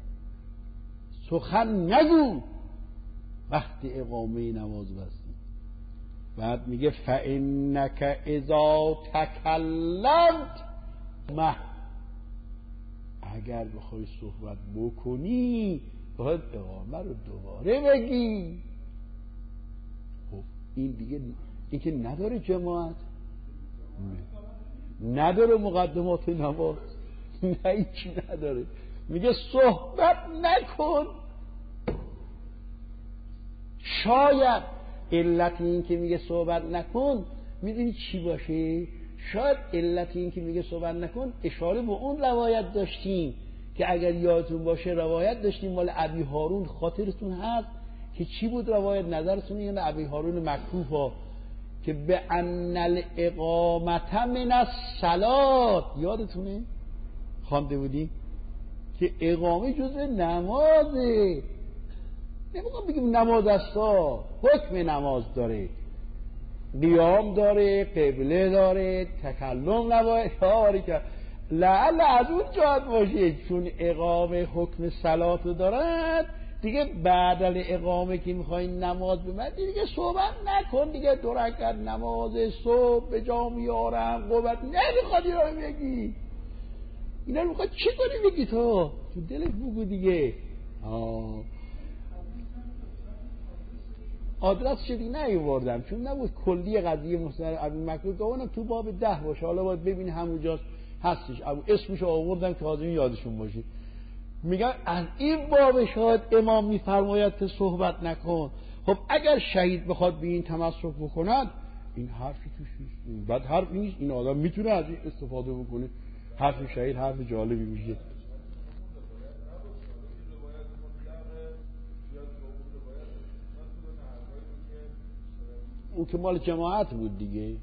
سخن نگو وقتی اقامه نماز بستی. بعد میگه فانک اذا تکلمت مه، اگر بخوای صحبت بکنی باید اقامه رو دوباره بگی. خب این دیگه این که نداره جماعت، نداره مقدمات نماز، نه هیچی نداره. میگه صحبت نکن. شاید علت این که میگه صحبت نکن میدونی چی باشه؟ شاید علت این که میگه صحبت نکن اشاره به اون روایت داشتیم که اگر یادتون باشه روایت داشتیم مال ابی هارون، خاطرتون هست که چی بود روایت؟ نظرتون یعنی ابی هارون مکتوف ها که به ان الاقامت من الصلاه، یادتونه خوانده بودیم که اقامه جزء نمازه. نمیخوام بگیم نماز استا، حکم نماز داره، قیام داره، قبله داره، تکلم نباید داره که لعل از اون جهت باشه چون اقامه حکم صلات دارد دیگه. بعد از اقامه که میخوای نماز ببندی دیگه صحبت نکن دیگه. دو رکعت نماز صبح به جا میارم قوت نمیخواد اینا رو بگی. اینا رو میخواد چی کنی بگی تو؟ تو دلت بگو دیگه. آه آدرس شدی نیاوردم چون نبود کلی قضیه مسند ابی مکتوب گفتم تو باب ده باشه، حالا باید ببینی همونجاست هستش. ابو اسمش آوردم که حاضرین یادشون باشه. میگن از این باب شاید امام میفرماید که صحبت نکن. خب اگر شهید بخواد به این تمسک بکند این حرفی توش نیست، بعد حرف نیست، این آدم میتونه از این استفاده بکنه. حرف شهید حرف جالبی میشه. اون که مال جماعت بود دیگه.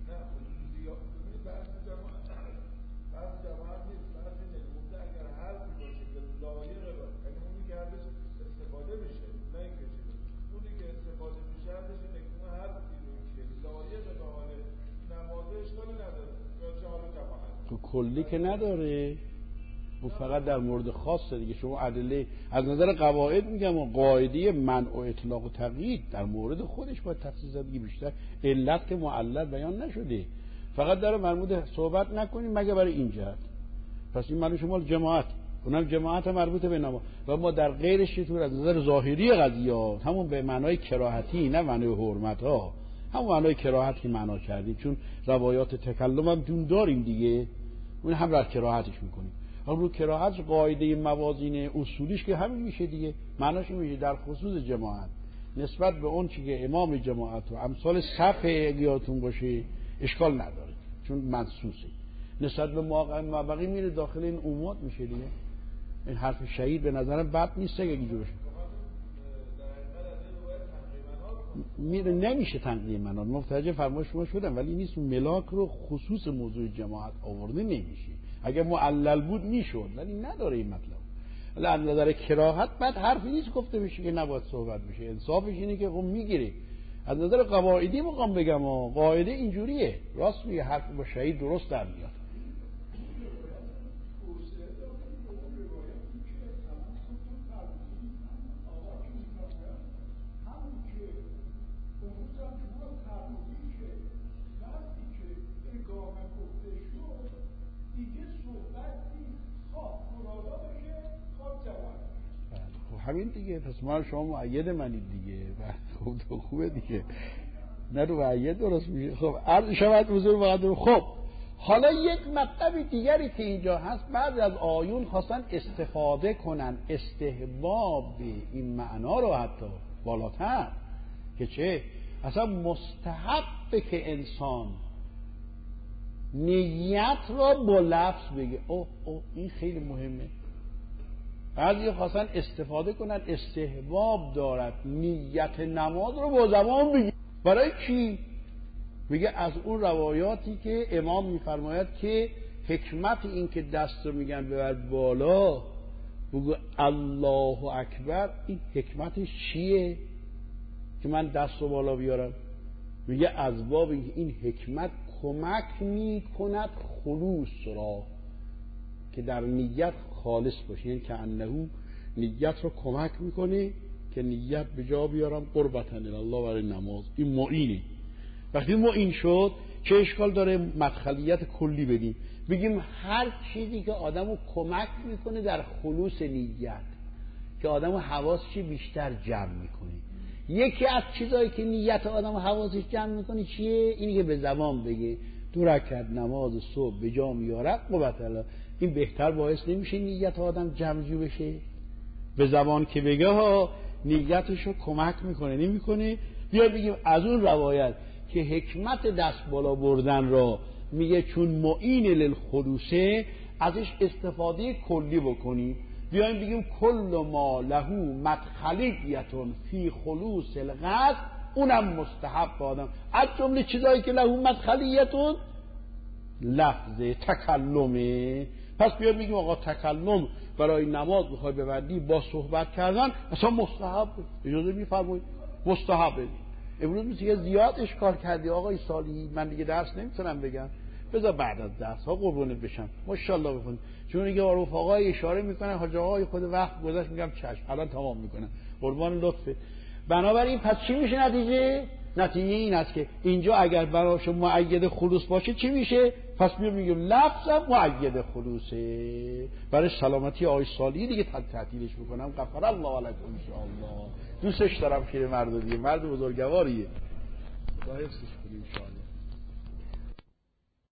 تو کلی که نداره، اون فقط در مورد خاصه دیگه. شما ادله از نظر قواعد میگم و قاعده منع و اطلاق و تقیید در مورد خودش باید تفصیل زدگی بیشتر. علت که معلل بیان نشده، فقط داره مربوط صحبت نکنیم مگه برای این جهت. پس این معنی شما جماعت، اونم جماعت مربوط به نماز و ما در غیرش چطور از نظر ظاهری قضیه ها همون به معنای کراهتی نه معنای حرمت ها، همون معنای کراهتی معنا کردیم چون روایات تکلم هم دون داریم دیگه، اون هم را کراهتش میکنیم. حالا رو کراهت قاعده موازین اصولیش که همین میشه دیگه، معناش میشه در خصوص جماعت نسبت به اون چی که امام جماعت و امثال صف یادتون باشه اشکال نداره چون منصوصه. نسبت به موقع مبقی میره داخل این عمومات میشه دیگه. این حرف شهید به نظرم بد نیست اگه اینجوری میره نمیشه تنقیه منات مفترجه فرمایش شما شدم، ولی نیست ملاک رو خصوص موضوع جماعت آورده نمیشه. اگر معلل بود میشد ولی نداره این مطلب. ولی از نظر کراهت بعد حرفی نیست گفته بشه که نباید صحبت بشه. انصافش اینه که خب میگیره. از نظر قواعدی مقام بگم و قاعده اینجوریه، راست میگه، حرف با شهید درست در میاد. همین دیگه. پس ما شما مؤید منید دیگه. خوب خوبه دیگه. نه روایه درست میشه. خب عرض شود حضور مقدم. خب حالا یک مطلب دیگری که اینجا هست، بعضی از آیون خواستن استفاده کنن استحباب این معنا رو حتی بالاتر، که چه اصلا مستحبه که انسان نیت را با لفظ بگه. اوه اوه این خیلی مهمه. بعضی خواستن استفاده کنن استحباب دارد نیت نماز رو با زبان بگه. برای چی؟ میگه از اون روایاتی که امام میفرماید که حکمت این که دست رو میگن ببر بالا بگو الله اکبر، این حکمتش چیه که من دست رو بالا بیارم؟ میگه از باب این حکمت کمک میکند خلوص را، که در نیت خالص باشه، یعنی که انهو نیت رو کمک میکنه که نیت به جا بیارم قربتن الله برای نماز. این معینه. وقتی معین شد چه اشکال داره مدخلیت کلی بدیم، بگیم هر چیزی که آدمو کمک میکنه در خلوص نیت، که آدمو حواسش بیشتر جمع میکنه. یکی از چیزایی که نیت آدمو حواسش جمع میکنه چیه؟ اینی که به زبان بگه دو رکعت نماز صبح به جا میارد قربت الله. این بهتر باعث نمیشه نیت آدم جمع‌جو بشه؟ به زبان که بگه ها نیتشو کمک میکنه نمیکنه. بیا بگیم از اون روایت که حکمت دست بالا بردن را میگه چون معین للخلوصه، ازش استفاده کلی بکنیم. بیایم بگیم کل ما له مدخلیتون فی خلوص القصد، اونم مستحب آدم. از جمله چیزایی که له مدخلیتون لفظ تکلمه. پس بیایم بگیم آقا تکلم برای نماز بخوای ببندی با صحبت کردن اصلا مستحب، اجازه میفرمایید مستحبه. امروز میگه زیاد اشکال کردی آقای صالحی، من دیگه درس نمیتونم بگم، بذار بعد از درس ها قربونت بشم ماشاءالله بخون. چون دیگه رفقای اشاره میکنن حاج آقای خود وقت گذشت، میگم چشم الان تمام میکنم قربان لطفه. بنابراین پس چی میشه نتیجه؟ نتیجه این است که اینجا اگر براش مؤید خلوص باشه چی میشه؟ پس میگم میگم لفظم مؤید خلوصه. برای سلامتی آقای صالحی دیگه تعطیلش میکنم. غفر الله علیکم ان شاء الله. دوستش دارم پیر مرد دیگه، مرد بزرگواریه. خدا حفظش کنه ان شاء الله.